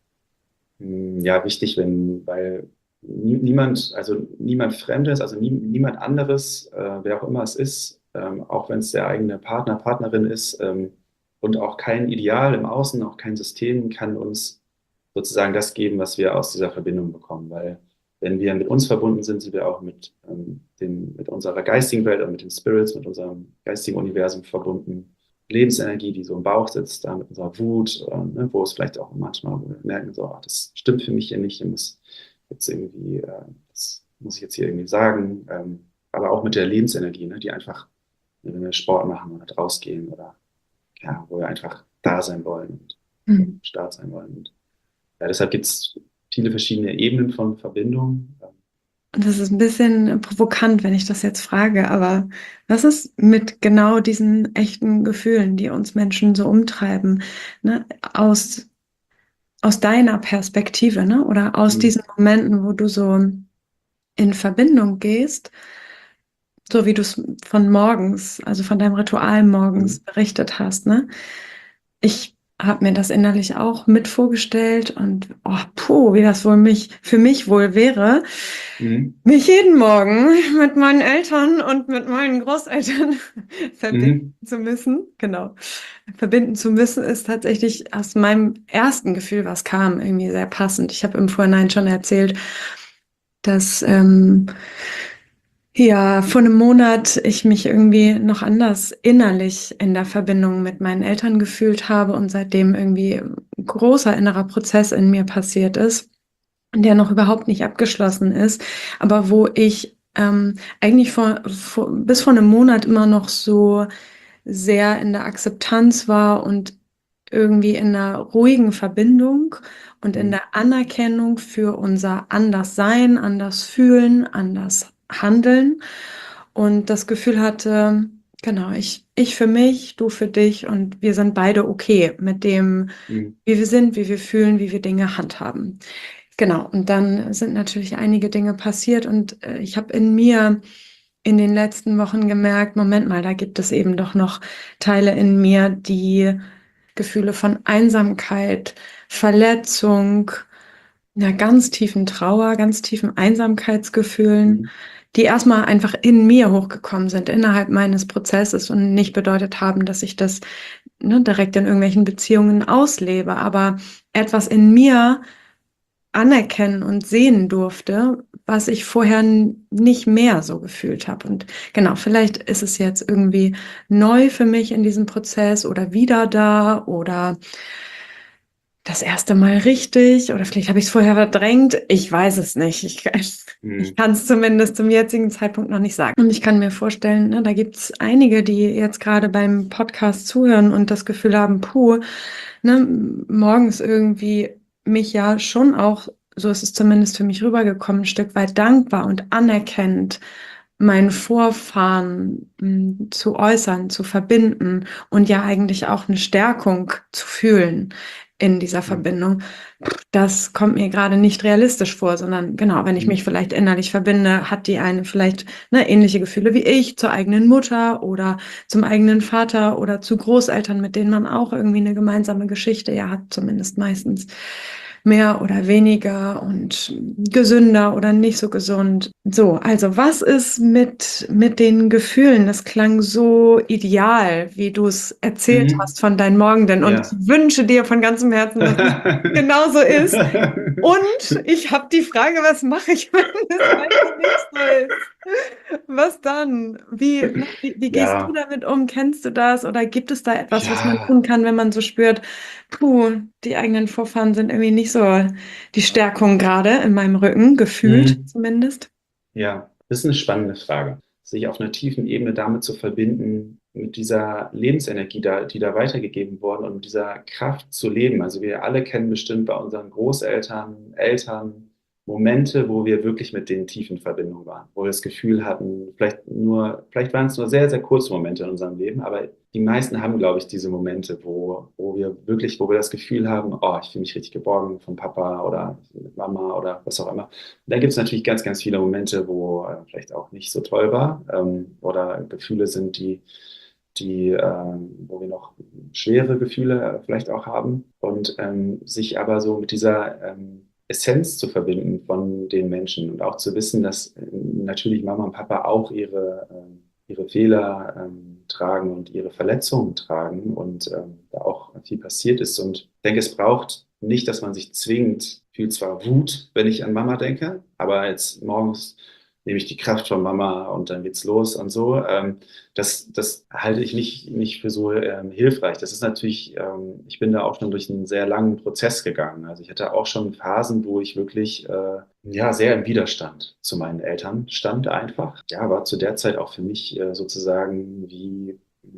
mh, ja wichtig, wenn, weil nie, niemand, also niemand Fremdes, also nie, niemand anderes, äh, wer auch immer es ist, ähm, auch wenn es der eigene Partner, Partnerin ist, ähm, und auch kein Ideal im Außen, auch kein System kann uns sozusagen das geben, was wir aus dieser Verbindung bekommen. Weil wenn wir mit uns verbunden sind, sind wir auch mit, ähm, dem, mit unserer geistigen Welt und mit den Spirits, mit unserem geistigen Universum verbunden. Lebensenergie, die so im Bauch sitzt, da mit unserer Wut, äh, ne, wo es vielleicht auch manchmal wo wir merken, so, ach, das stimmt für mich hier nicht, ich muss jetzt irgendwie, äh, das muss ich jetzt hier irgendwie sagen. Ähm, aber auch mit der Lebensenergie, ne, die einfach, wenn wir Sport machen oder rausgehen oder ja, wo wir einfach da sein wollen und Mhm. stark sein wollen. Und ja, deshalb gibt es viele verschiedene Ebenen von Verbindung. Und das ist ein bisschen provokant, wenn ich das jetzt frage, aber was ist mit genau diesen echten Gefühlen, die uns Menschen so umtreiben, ne? Aus, aus deiner Perspektive, ne? Oder aus Mhm. diesen Momenten, wo du so in Verbindung gehst, so wie du es von morgens, also von deinem Ritual morgens Mhm. berichtet hast, ne? Ich habe mir das innerlich auch mit vorgestellt und oh, puh, wie das wohl mich für mich wohl wäre, Mhm. mich jeden Morgen mit meinen Eltern und mit meinen Großeltern verbinden Mhm. zu müssen. Genau. Verbinden zu müssen ist tatsächlich aus meinem ersten Gefühl, was kam, irgendwie sehr passend. Ich habe im Vorhinein schon erzählt, dass ähm, ja, vor einem Monat ich mich irgendwie noch anders innerlich in der Verbindung mit meinen Eltern gefühlt habe und seitdem irgendwie ein großer innerer Prozess in mir passiert ist, der noch überhaupt nicht abgeschlossen ist, aber wo ich ähm, eigentlich vor, vor, bis vor einem Monat immer noch so sehr in der Akzeptanz war und irgendwie in einer ruhigen Verbindung und in Mhm. der Anerkennung für unser Anderssein, anders fühlen, anders handeln und das Gefühl hatte, genau, ich, ich für mich, du für dich und wir sind beide okay mit dem, Mhm. wie wir sind, wie wir fühlen, wie wir Dinge handhaben. Genau, und dann sind natürlich einige Dinge passiert und äh, ich habe in mir in den letzten Wochen gemerkt, Moment mal, da gibt es eben doch noch Teile in mir, die Gefühle von Einsamkeit, Verletzung, einer ganz tiefen Trauer, ganz tiefen Einsamkeitsgefühlen, Mhm. die erstmal einfach in mir hochgekommen sind, innerhalb meines Prozesses und nicht bedeutet haben, dass ich das ne, direkt in irgendwelchen Beziehungen auslebe, aber etwas in mir anerkennen und sehen durfte, was ich vorher n- nicht mehr so gefühlt habe. Und genau, vielleicht ist es jetzt irgendwie neu für mich in diesem Prozess oder wieder da oder das erste Mal richtig oder vielleicht habe ich es vorher verdrängt. Ich weiß es nicht. Ich, ich Mhm. kann es zumindest zum jetzigen Zeitpunkt noch nicht sagen. Und ich kann mir vorstellen, ne, da gibt es einige, die jetzt gerade beim Podcast zuhören und das Gefühl haben, puh, ne, morgens irgendwie mich ja schon auch so ist es zumindest für mich rübergekommen, ein Stück weit dankbar und anerkennt, meinen Vorfahren mh, zu äußern, zu verbinden und ja eigentlich auch eine Stärkung zu fühlen in dieser Ja. Verbindung. Das kommt mir gerade nicht realistisch vor, sondern genau, wenn ich mich Mhm. vielleicht innerlich verbinde, hat die eine vielleicht ne, ähnliche Gefühle wie ich zur eigenen Mutter oder zum eigenen Vater oder zu Großeltern, mit denen man auch irgendwie eine gemeinsame Geschichte ja hat, zumindest meistens mehr oder weniger und gesünder oder nicht so gesund. So, also was ist mit, mit den Gefühlen? Das klang so ideal, wie du es erzählt Mhm. hast von deinen Morgenden. Und Ja. ich wünsche dir von ganzem Herzen, dass es genauso ist. Und ich habe die Frage, was mache ich, wenn es einfach nicht so ist? Was dann? Wie, ne, wie, wie gehst du Ja, damit um? Kennst du das? Oder gibt es da etwas, was man ja, tun kann, wenn man so spürt, puh, die eigenen Vorfahren sind irgendwie nicht so die Stärkung gerade in meinem Rücken, gefühlt mhm. zumindest? Ja, das ist eine spannende Frage. Sich auf einer tiefen Ebene damit zu verbinden, mit dieser Lebensenergie, da, die da weitergegeben worden und dieser Kraft zu leben. Also wir alle kennen bestimmt bei unseren Großeltern, Eltern Momente, wo wir wirklich mit denen tief in Verbindung waren, wo wir das Gefühl hatten, vielleicht nur, vielleicht waren es nur sehr, sehr kurze Momente in unserem Leben, aber die meisten haben, glaube ich, diese Momente, wo, wo wir wirklich, wo wir das Gefühl haben, oh, ich fühle mich richtig geborgen von Papa oder mit Mama oder was auch immer. Dann gibt es natürlich ganz, ganz viele Momente, wo äh, vielleicht auch nicht so toll war ähm, oder Gefühle sind, die, die ähm, wo wir noch schwere Gefühle äh, vielleicht auch haben und ähm, sich aber so mit dieser ähm, Essenz zu verbinden von den Menschen und auch zu wissen, dass äh, natürlich Mama und Papa auch ihre, ähm, ihre Fehler ähm, tragen und ihre Verletzungen tragen und ähm, da auch viel passiert ist. Und ich denke, es braucht nicht, dass man sich zwingt, fühle zwar Wut, wenn ich an Mama denke, aber jetzt morgens nehme ich die Kraft von Mama und dann geht's los und so. Ähm, das, das halte ich nicht, nicht für so ähm, hilfreich. Das ist natürlich, ähm, ich bin da auch schon durch einen sehr langen Prozess gegangen. Also ich hatte auch schon Phasen, wo ich wirklich äh, ja, sehr im Widerstand zu meinen Eltern stand einfach. Ja, war zu der Zeit auch für mich äh, sozusagen wie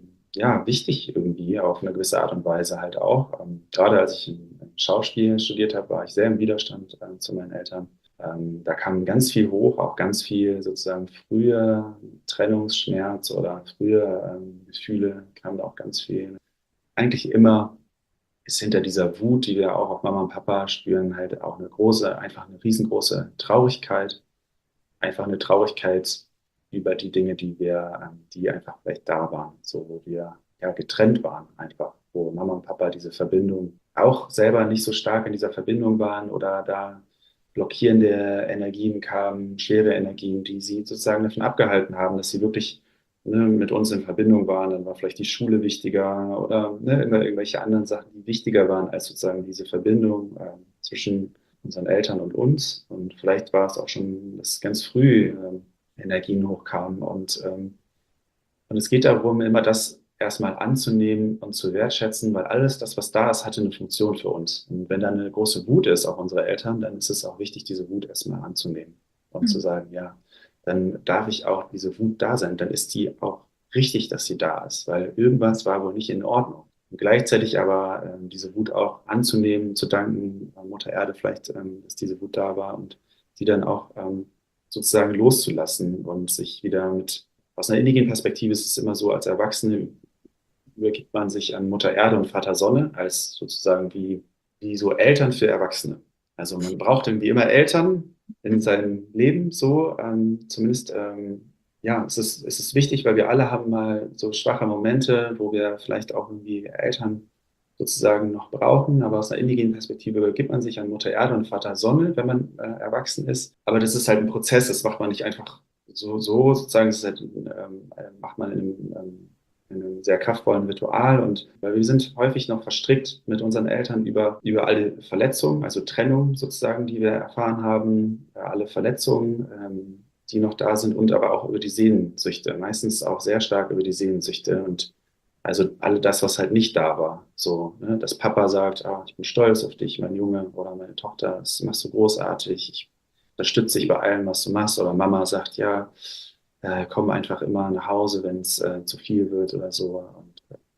ja, wichtig irgendwie auf eine gewisse Art und Weise halt auch. Ähm, gerade als ich im Schauspiel studiert habe, war ich sehr im Widerstand äh, zu meinen Eltern. Ähm, da kam ganz viel hoch, auch ganz viel sozusagen frühe Trennungsschmerz oder frühe ähm, Gefühle kamen da auch ganz viel. Eigentlich immer ist hinter dieser Wut, die wir auch auf Mama und Papa spüren, halt auch eine große, einfach eine riesengroße Traurigkeit. Einfach eine Traurigkeit über die Dinge, die wir, ähm, die einfach vielleicht da waren, so wo wir ja getrennt waren, einfach, wo Mama und Papa diese Verbindung auch selber nicht so stark in dieser Verbindung waren oder da blockierende Energien kamen, schwere Energien, die sie sozusagen davon abgehalten haben, dass sie wirklich ne, mit uns in Verbindung waren. Dann war vielleicht die Schule wichtiger oder ne, irgendwelche anderen Sachen, die wichtiger waren als sozusagen diese Verbindung äh, zwischen unseren Eltern und uns. Und vielleicht war es auch schon, dass ganz früh ähm, Energien hochkamen. Und, ähm, und es geht darum, immer das erstmal anzunehmen und zu wertschätzen, weil alles das, was da ist, hatte eine Funktion für uns. Und wenn da eine große Wut ist, auch unsere Eltern, dann ist es auch wichtig, diese Wut erstmal anzunehmen und zu sagen, ja, dann darf ich auch diese Wut da sein. Dann ist die auch richtig, dass sie da ist, weil irgendwas war wohl nicht in Ordnung. Und gleichzeitig aber ähm, diese Wut auch anzunehmen, zu danken, äh, Mutter Erde vielleicht, ähm, dass diese Wut da war und die dann auch ähm, sozusagen loszulassen und sich wieder mit, aus einer indigenen Perspektive ist es immer so, als Erwachsene übergibt man sich an Mutter Erde und Vater Sonne als sozusagen wie, wie so Eltern für Erwachsene. Also man braucht irgendwie immer Eltern in seinem Leben so, ähm, zumindest ähm, ja, es ist, es ist wichtig, weil wir alle haben mal so schwache Momente, wo wir vielleicht auch irgendwie Eltern sozusagen noch brauchen. Aber aus einer indigenen Perspektive gibt man sich an Mutter Erde und Vater Sonne, wenn man äh, erwachsen ist. Aber das ist halt ein Prozess, das macht man nicht einfach so, so sozusagen, das ist halt, ähm, äh, macht man in einem, ähm, in einem sehr kraftvollen Ritual. Und weil wir sind häufig noch verstrickt mit unseren Eltern über, über alle Verletzungen, also Trennung sozusagen, die wir erfahren haben, äh, alle Verletzungen. Ähm, die noch da sind und aber auch über die Sehnsüchte, meistens auch sehr stark über die Sehnsüchte und also all das, was halt nicht da war. So, ne? Dass Papa sagt, ah, ich bin stolz auf dich, mein Junge oder meine Tochter, das machst du großartig, ich unterstütze dich bei allem, was du machst. Oder Mama sagt, ja, äh, komm einfach immer nach Hause, wenn es äh, zu viel wird oder so. Und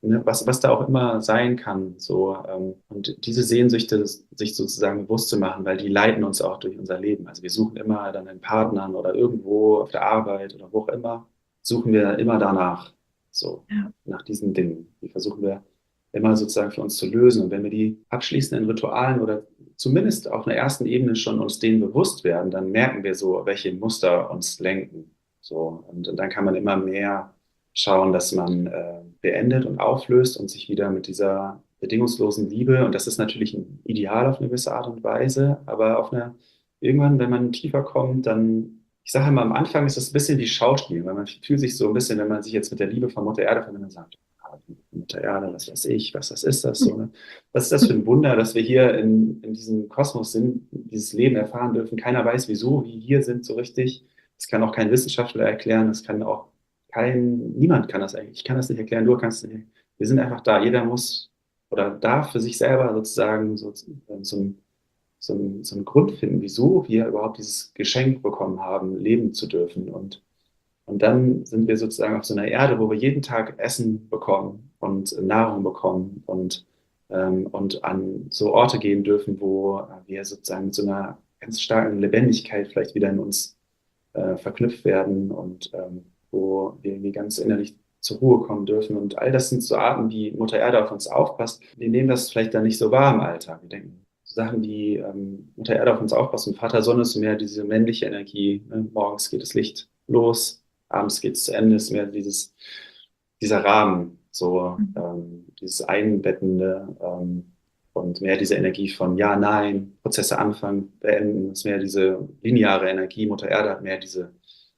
ne, was, was da auch immer sein kann. So, ähm, und diese Sehnsüchte sich sozusagen bewusst zu machen, weil die leiten uns auch durch unser Leben. Also wir suchen immer dann einen Partnern oder irgendwo auf der Arbeit oder wo auch immer, suchen wir immer danach. So, Ja. nach diesen Dingen. Die versuchen wir immer sozusagen für uns zu lösen. Und wenn wir die abschließen in Ritualen oder zumindest auf einer ersten Ebene schon uns denen bewusst werden, dann merken wir so, welche Muster uns lenken. So, und, und dann kann man immer mehr schauen, dass man äh, beendet und auflöst und sich wieder mit dieser bedingungslosen Liebe, und das ist natürlich ein Ideal auf eine gewisse Art und Weise, aber auf eine, irgendwann, wenn man tiefer kommt, dann, ich sage immer, am Anfang ist das ein bisschen wie Schauspiel, weil man fühlt sich so ein bisschen, wenn man sich jetzt mit der Liebe von Mutter Erde verbindet, sagt, ah, Mutter Erde, was weiß ich, was das ist das so, ne? Was ist das für ein Wunder, dass wir hier in, in diesem Kosmos sind, dieses Leben erfahren dürfen. Keiner weiß, wieso wir hier sind so richtig. Das kann auch kein Wissenschaftler erklären, das kann auch kein, niemand kann das eigentlich. Ich kann das nicht erklären, du kannst es nicht. Wir sind einfach da. Jeder muss oder darf für sich selber sozusagen so, so, ein, so, ein, so einen Grund finden, wieso wir überhaupt dieses Geschenk bekommen haben, leben zu dürfen. Und, und dann sind wir sozusagen auf so einer Erde, wo wir jeden Tag Essen bekommen und Nahrung bekommen und, ähm, und an so Orte gehen dürfen, wo wir sozusagen mit so einer ganz starken Lebendigkeit vielleicht wieder in uns äh, verknüpft werden und ähm, wo wir irgendwie ganz innerlich zur Ruhe kommen dürfen. Und all das sind so Arten, wie Mutter Erde auf uns aufpasst. Wir nehmen das vielleicht dann nicht so wahr im Alltag. Wir denken, so Sachen, die ähm, Mutter Erde auf uns aufpasst und Vater Sonne ist mehr diese männliche Energie. Ne? Morgens geht das Licht los, abends geht es zu Ende, ist mehr dieses, dieser Rahmen, so ähm, dieses Einbettende, ähm, und mehr diese Energie von Ja, Nein, Prozesse anfangen, beenden, ist mehr diese lineare Energie. Mutter Erde hat mehr diese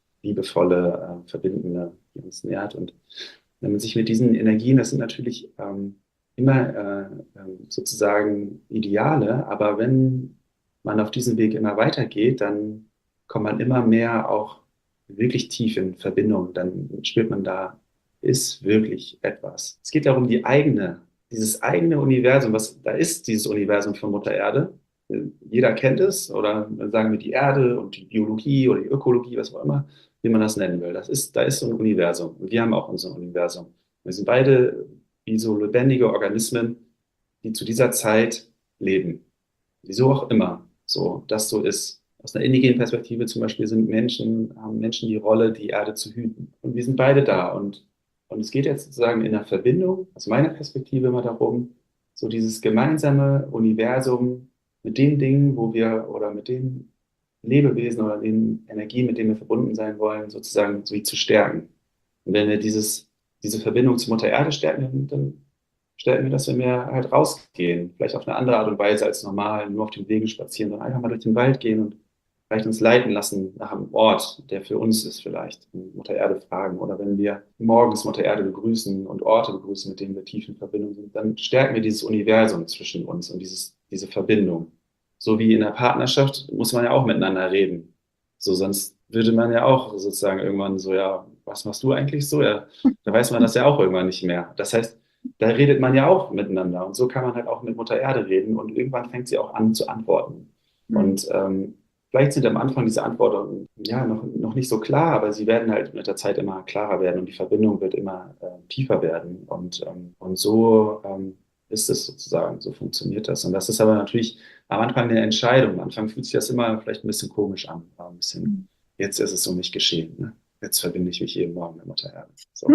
liebevolle, äh, verbindende, die uns nährt. Und wenn man sich mit diesen Energien, das sind natürlich ähm, immer äh, äh, sozusagen Ideale, aber wenn man auf diesem Weg immer weitergeht, dann kommt man immer mehr auch wirklich tief in Verbindung. Dann spürt man, da ist wirklich etwas. Es geht darum, die eigene, dieses eigene Universum, was da ist, dieses Universum von Mutter Erde. Jeder kennt es, oder sagen wir die Erde und die Biologie oder die Ökologie, was auch immer, wie man das nennen will. Das ist, da ist so ein Universum. Und wir haben auch unser Universum. Wir sind beide wie so lebendige Organismen, die zu dieser Zeit leben. Wieso auch immer so das so ist. Aus einer indigenen Perspektive zum Beispiel sind Menschen, haben Menschen die Rolle, die Erde zu hüten. Und wir sind beide da. Und, und es geht jetzt sozusagen in der Verbindung, aus meiner Perspektive immer darum, so dieses gemeinsame Universum mit den Dingen, wo wir, oder mit den Lebewesen oder den Energien, mit denen wir verbunden sein wollen, sozusagen so wie zu stärken. Und wenn wir dieses, diese Verbindung zu Mutter Erde stärken, dann stellen wir, dass wir mehr halt rausgehen. Vielleicht auf eine andere Art und Weise als normal, nur auf den Wegen spazieren, sondern einfach mal durch den Wald gehen und vielleicht uns leiten lassen nach einem Ort, der für uns ist vielleicht. Und Mutter Erde fragen. Oder wenn wir morgens Mutter Erde begrüßen und Orte begrüßen, mit denen wir tief in Verbindung sind, dann stärken wir dieses Universum zwischen uns und dieses, diese Verbindung. So wie in der Partnerschaft muss man ja auch miteinander reden. So, sonst würde man ja auch sozusagen irgendwann so, ja, was machst du eigentlich so? Ja, da weiß man das ja auch irgendwann nicht mehr. Das heißt, da redet man ja auch miteinander. Und so kann man halt auch mit Mutter Erde reden. Und irgendwann fängt sie auch an zu antworten. Mhm. Und ähm, vielleicht sind am Anfang diese Antworten ja noch, noch nicht so klar, aber sie werden halt mit der Zeit immer klarer werden und die Verbindung wird immer äh, tiefer werden. Und, ähm, und so ähm, ist es sozusagen, so funktioniert das. Und das ist aber natürlich am Anfang eine Entscheidung. Am Anfang fühlt sich das immer vielleicht ein bisschen komisch an. Ein bisschen, jetzt ist es so nicht geschehen. Ne? Jetzt verbinde ich mich jeden Morgen mit Mutter Erde. So,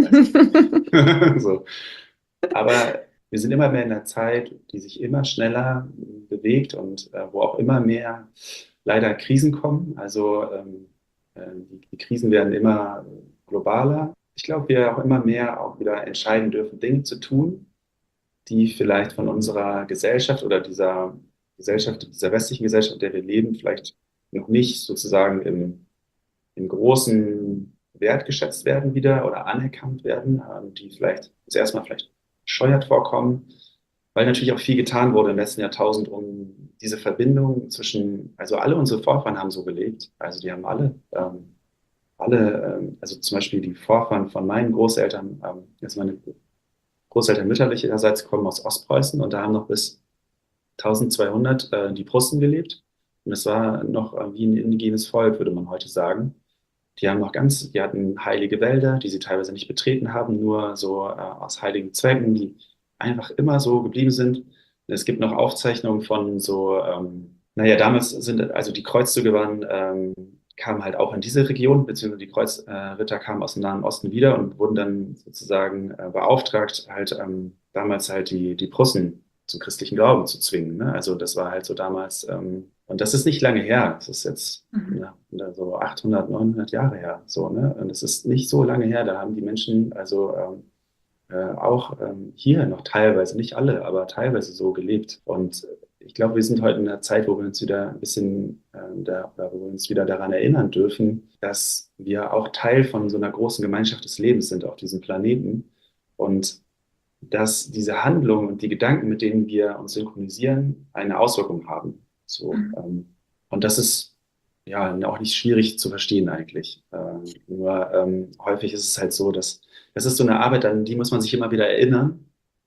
so. Aber wir sind immer mehr in einer Zeit, die sich immer schneller bewegt und äh, wo auch immer mehr leider Krisen kommen. Also ähm, äh, die, die Krisen werden immer globaler. Ich glaube, wir auch immer mehr auch wieder entscheiden dürfen, Dinge zu tun, die vielleicht von unserer Gesellschaft oder dieser Gesellschaft, dieser westlichen Gesellschaft, in der wir leben, vielleicht noch nicht sozusagen im, im großen Wert geschätzt werden wieder oder anerkannt werden, ähm, die vielleicht zuerst mal vielleicht bescheuert vorkommen, weil natürlich auch viel getan wurde im letzten Jahrtausend, um diese Verbindung zwischen, also alle unsere Vorfahren haben so gelebt, also die haben alle, ähm, alle, ähm, also zum Beispiel die Vorfahren von meinen Großeltern, ähm, jetzt meine Großeltern mütterlicherseits kommen aus Ostpreußen und da haben noch bis eintausendzweihundert äh, die Prussen gelebt und es war noch äh, wie ein indigenes Volk, würde man heute sagen. Die haben noch ganz, die hatten heilige Wälder, die sie teilweise nicht betreten haben, nur so äh, aus heiligen Zwecken, die einfach immer so geblieben sind. Es gibt noch Aufzeichnungen von so, ähm, naja, damals sind, also die Kreuzzüge waren, ähm, kamen halt auch in diese Region, beziehungsweise die Kreuzritter kamen aus dem Nahen Osten wieder und wurden dann sozusagen äh, beauftragt, halt ähm, damals halt die, die Prussen zum christlichen Glauben zu zwingen. Ne? Also das war halt so damals, ähm, und das ist nicht lange her, das ist jetzt Mhm. ja, so achthundert, neunhundert Jahre her, so, ne? Und das ist nicht so lange her, da haben die Menschen also ähm, äh, auch ähm, hier noch teilweise, nicht alle, aber teilweise so gelebt. Und ich glaube, wir sind heute in einer Zeit, wo wir uns wieder ein bisschen, ähm, da, wo wir uns wieder daran erinnern dürfen, dass wir auch Teil von so einer großen Gemeinschaft des Lebens sind auf diesem Planeten und dass diese Handlungen und die Gedanken, mit denen wir uns synchronisieren, eine Auswirkung haben. So, Mhm. ähm, und das ist ja auch nicht schwierig zu verstehen eigentlich. Ähm, nur ähm, häufig ist es halt so, dass das ist so eine Arbeit, an die muss man sich immer wieder erinnern.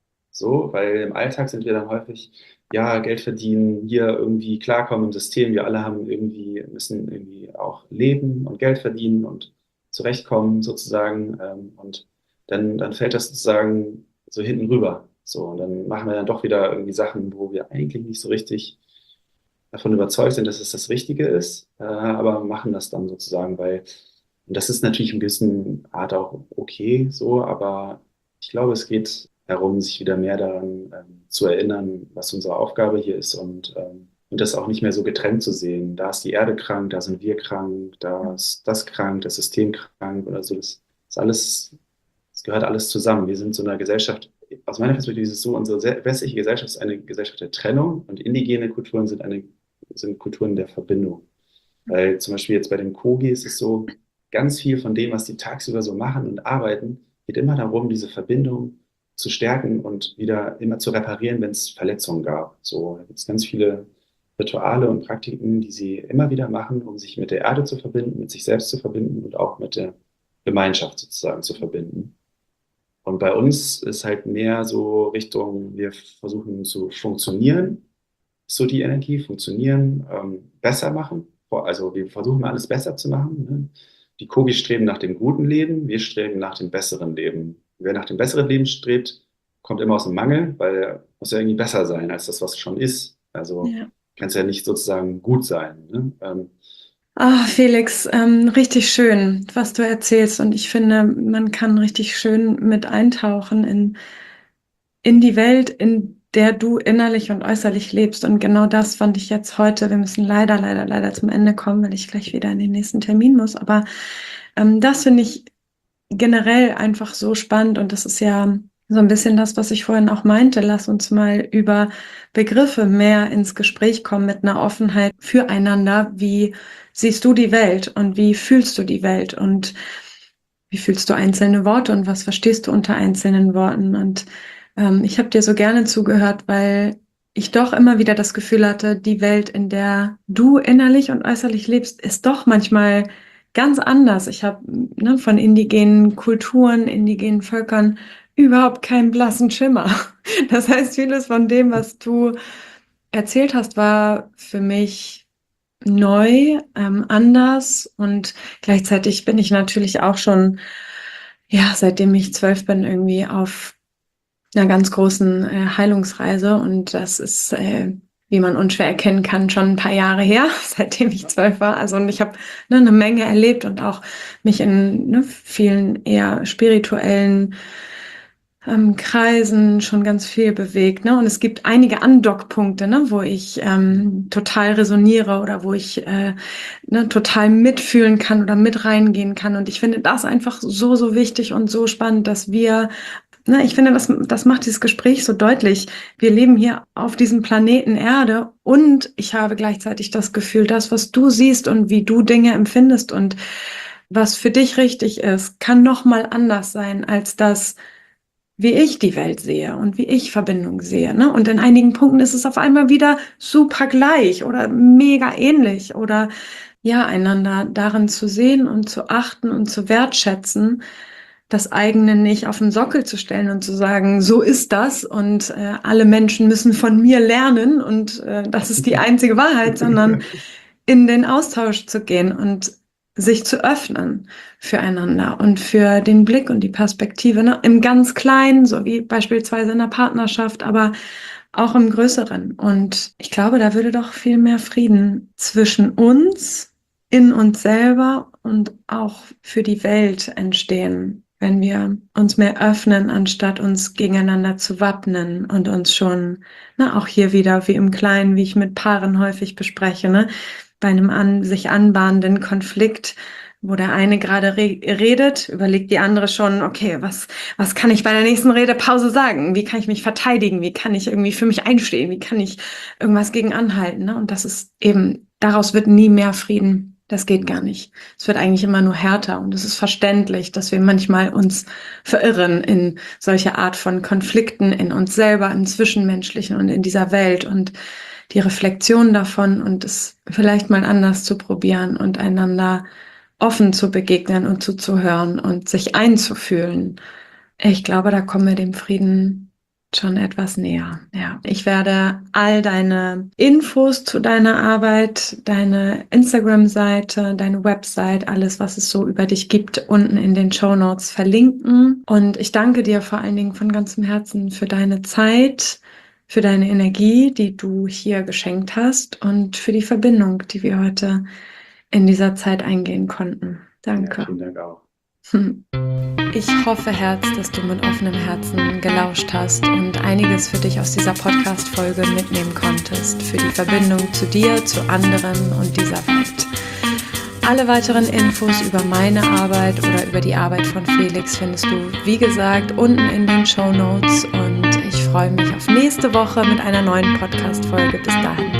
So, weil im Alltag sind wir dann häufig, ja, Geld verdienen, hier irgendwie klarkommen im System. Wir alle haben irgendwie, müssen irgendwie auch leben und Geld verdienen und zurechtkommen sozusagen. Ähm, und dann, dann fällt das sozusagen so hinten rüber. So, und dann machen wir dann doch wieder irgendwie Sachen, wo wir eigentlich nicht so richtig davon überzeugt sind, dass es das Richtige ist, äh, aber machen das dann sozusagen, weil, und das ist natürlich in gewissen Art auch okay so, aber ich glaube, es geht darum, sich wieder mehr daran ähm, zu erinnern, was unsere Aufgabe hier ist und, ähm, und das auch nicht mehr so getrennt zu sehen. Da ist die Erde krank, da sind wir krank, da ist das krank, das System krank oder so. Das ist alles, das gehört alles zusammen. Wir sind so eine Gesellschaft, aus meiner Perspektive ist es so, unsere westliche Gesellschaft ist eine Gesellschaft der Trennung und indigene Kulturen sind eine sind Kulturen der Verbindung. Weil zum Beispiel jetzt bei den Kogi ist es so, ganz viel von dem, was die tagsüber so machen und arbeiten, geht immer darum, diese Verbindung zu stärken und wieder immer zu reparieren, wenn es Verletzungen gab. So, da gibt es ganz viele Rituale und Praktiken, die sie immer wieder machen, um sich mit der Erde zu verbinden, mit sich selbst zu verbinden und auch mit der Gemeinschaft sozusagen zu verbinden. Und bei uns ist halt mehr so Richtung, wir versuchen zu funktionieren, so die Energie, funktionieren, ähm, besser machen. Also wir versuchen mal alles besser zu machen. Ne? Die Kogis streben nach dem guten Leben, wir streben nach dem besseren Leben. Wer nach dem besseren Leben strebt, kommt immer aus dem Mangel, weil er muss ja irgendwie besser sein als das, was schon ist. Also Ja. kann es ja nicht sozusagen gut sein. Ne? Ähm, Ah, Felix, ähm, richtig schön, was du erzählst. Und ich finde, man kann richtig schön mit eintauchen in, in die Welt, in der du innerlich und äußerlich lebst. Und genau das fand ich jetzt heute. Wir müssen leider, leider, leider zum Ende kommen, weil ich gleich wieder in den nächsten Termin muss. Aber ähm, das finde ich generell einfach so spannend. Und das ist ja so ein bisschen das, was ich vorhin auch meinte. Lass uns mal über Begriffe mehr ins Gespräch kommen mit einer Offenheit füreinander. Wie siehst du die Welt und wie fühlst du die Welt und wie fühlst du einzelne Worte und was verstehst du unter einzelnen Worten? Und ähm, ich habe dir so gerne zugehört, weil ich doch immer wieder das Gefühl hatte, die Welt, in der du innerlich und äußerlich lebst, ist doch manchmal ganz anders. Ich habe ne, von indigenen Kulturen, indigenen Völkern überhaupt keinen blassen Schimmer. Das heißt, vieles von dem, was du erzählt hast, war für mich neu, ähm, anders und gleichzeitig bin ich natürlich auch schon, ja, seitdem ich zwölf bin, irgendwie auf einer ganz großen äh, Heilungsreise und das ist, äh, wie man unschwer erkennen kann, schon ein paar Jahre her, seitdem ich zwölf war. Also und ich habe ne, eine Menge erlebt und auch mich in ne, vielen eher spirituellen ähm, Kreisen schon ganz viel bewegt, ne? Und es gibt einige Andockpunkte, ne, wo ich ähm, total resoniere oder wo ich äh, ne, total mitfühlen kann oder mit reingehen kann. Und ich finde das einfach so, so wichtig und so spannend, dass wir, ne, ich finde, das, das macht dieses Gespräch so deutlich. Wir leben hier auf diesem Planeten Erde und ich habe gleichzeitig das Gefühl, das, was du siehst und wie du Dinge empfindest und was für dich richtig ist, kann noch mal anders sein als das, wie ich die Welt sehe und wie ich Verbindung sehe, ne? Und in einigen Punkten ist es auf einmal wieder super gleich oder mega ähnlich oder ja, einander darin zu sehen und zu achten und zu wertschätzen, das eigene nicht auf den Sockel zu stellen und zu sagen, so ist das und äh, alle Menschen müssen von mir lernen und äh, das ist die einzige Wahrheit, sondern in den Austausch zu gehen und sich zu öffnen füreinander und für den Blick und die Perspektive, ne? Im ganz Kleinen, so wie beispielsweise in der Partnerschaft, aber auch im Größeren. Und ich glaube, da würde doch viel mehr Frieden zwischen uns, in uns selber und auch für die Welt entstehen, wenn wir uns mehr öffnen, anstatt uns gegeneinander zu wappnen und uns schon, ne, auch hier wieder wie im Kleinen, wie ich mit Paaren häufig bespreche, ne, bei einem an, sich anbahnenden Konflikt, wo der eine gerade re- redet, überlegt die andere schon, okay, was, was kann ich bei der nächsten Redepause sagen? Wie kann ich mich verteidigen? Wie kann ich irgendwie für mich einstehen? Wie kann ich irgendwas gegen anhalten? Ne? Und das ist eben, daraus wird nie mehr Frieden. Das geht gar nicht. Es wird eigentlich immer nur härter und es ist verständlich, dass wir manchmal uns verirren in solche Art von Konflikten in uns selber, im Zwischenmenschlichen und in dieser Welt und die Reflexion davon und es vielleicht mal anders zu probieren und einander offen zu begegnen und zuzuhören und sich einzufühlen. Ich glaube, da kommen wir dem Frieden schon etwas näher. Ja, ich werde all deine Infos zu deiner Arbeit, deine Instagram-Seite, deine Website, alles, was es so über dich gibt, unten in den Shownotes verlinken. Und ich danke dir vor allen Dingen von ganzem Herzen für deine Zeit, für deine Energie, die du hier geschenkt hast und für die Verbindung, die wir heute in dieser Zeit eingehen konnten. Danke. Ja, vielen Dank auch. Ich hoffe, Herz, dass du mit offenem Herzen gelauscht hast und einiges für dich aus dieser Podcast-Folge mitnehmen konntest, für die Verbindung zu dir, zu anderen und dieser Welt. Alle weiteren Infos über meine Arbeit oder über die Arbeit von Felix findest du, wie gesagt, unten in den Shownotes und ich freue mich auf nächste Woche mit einer neuen Podcast-Folge. Bis dahin.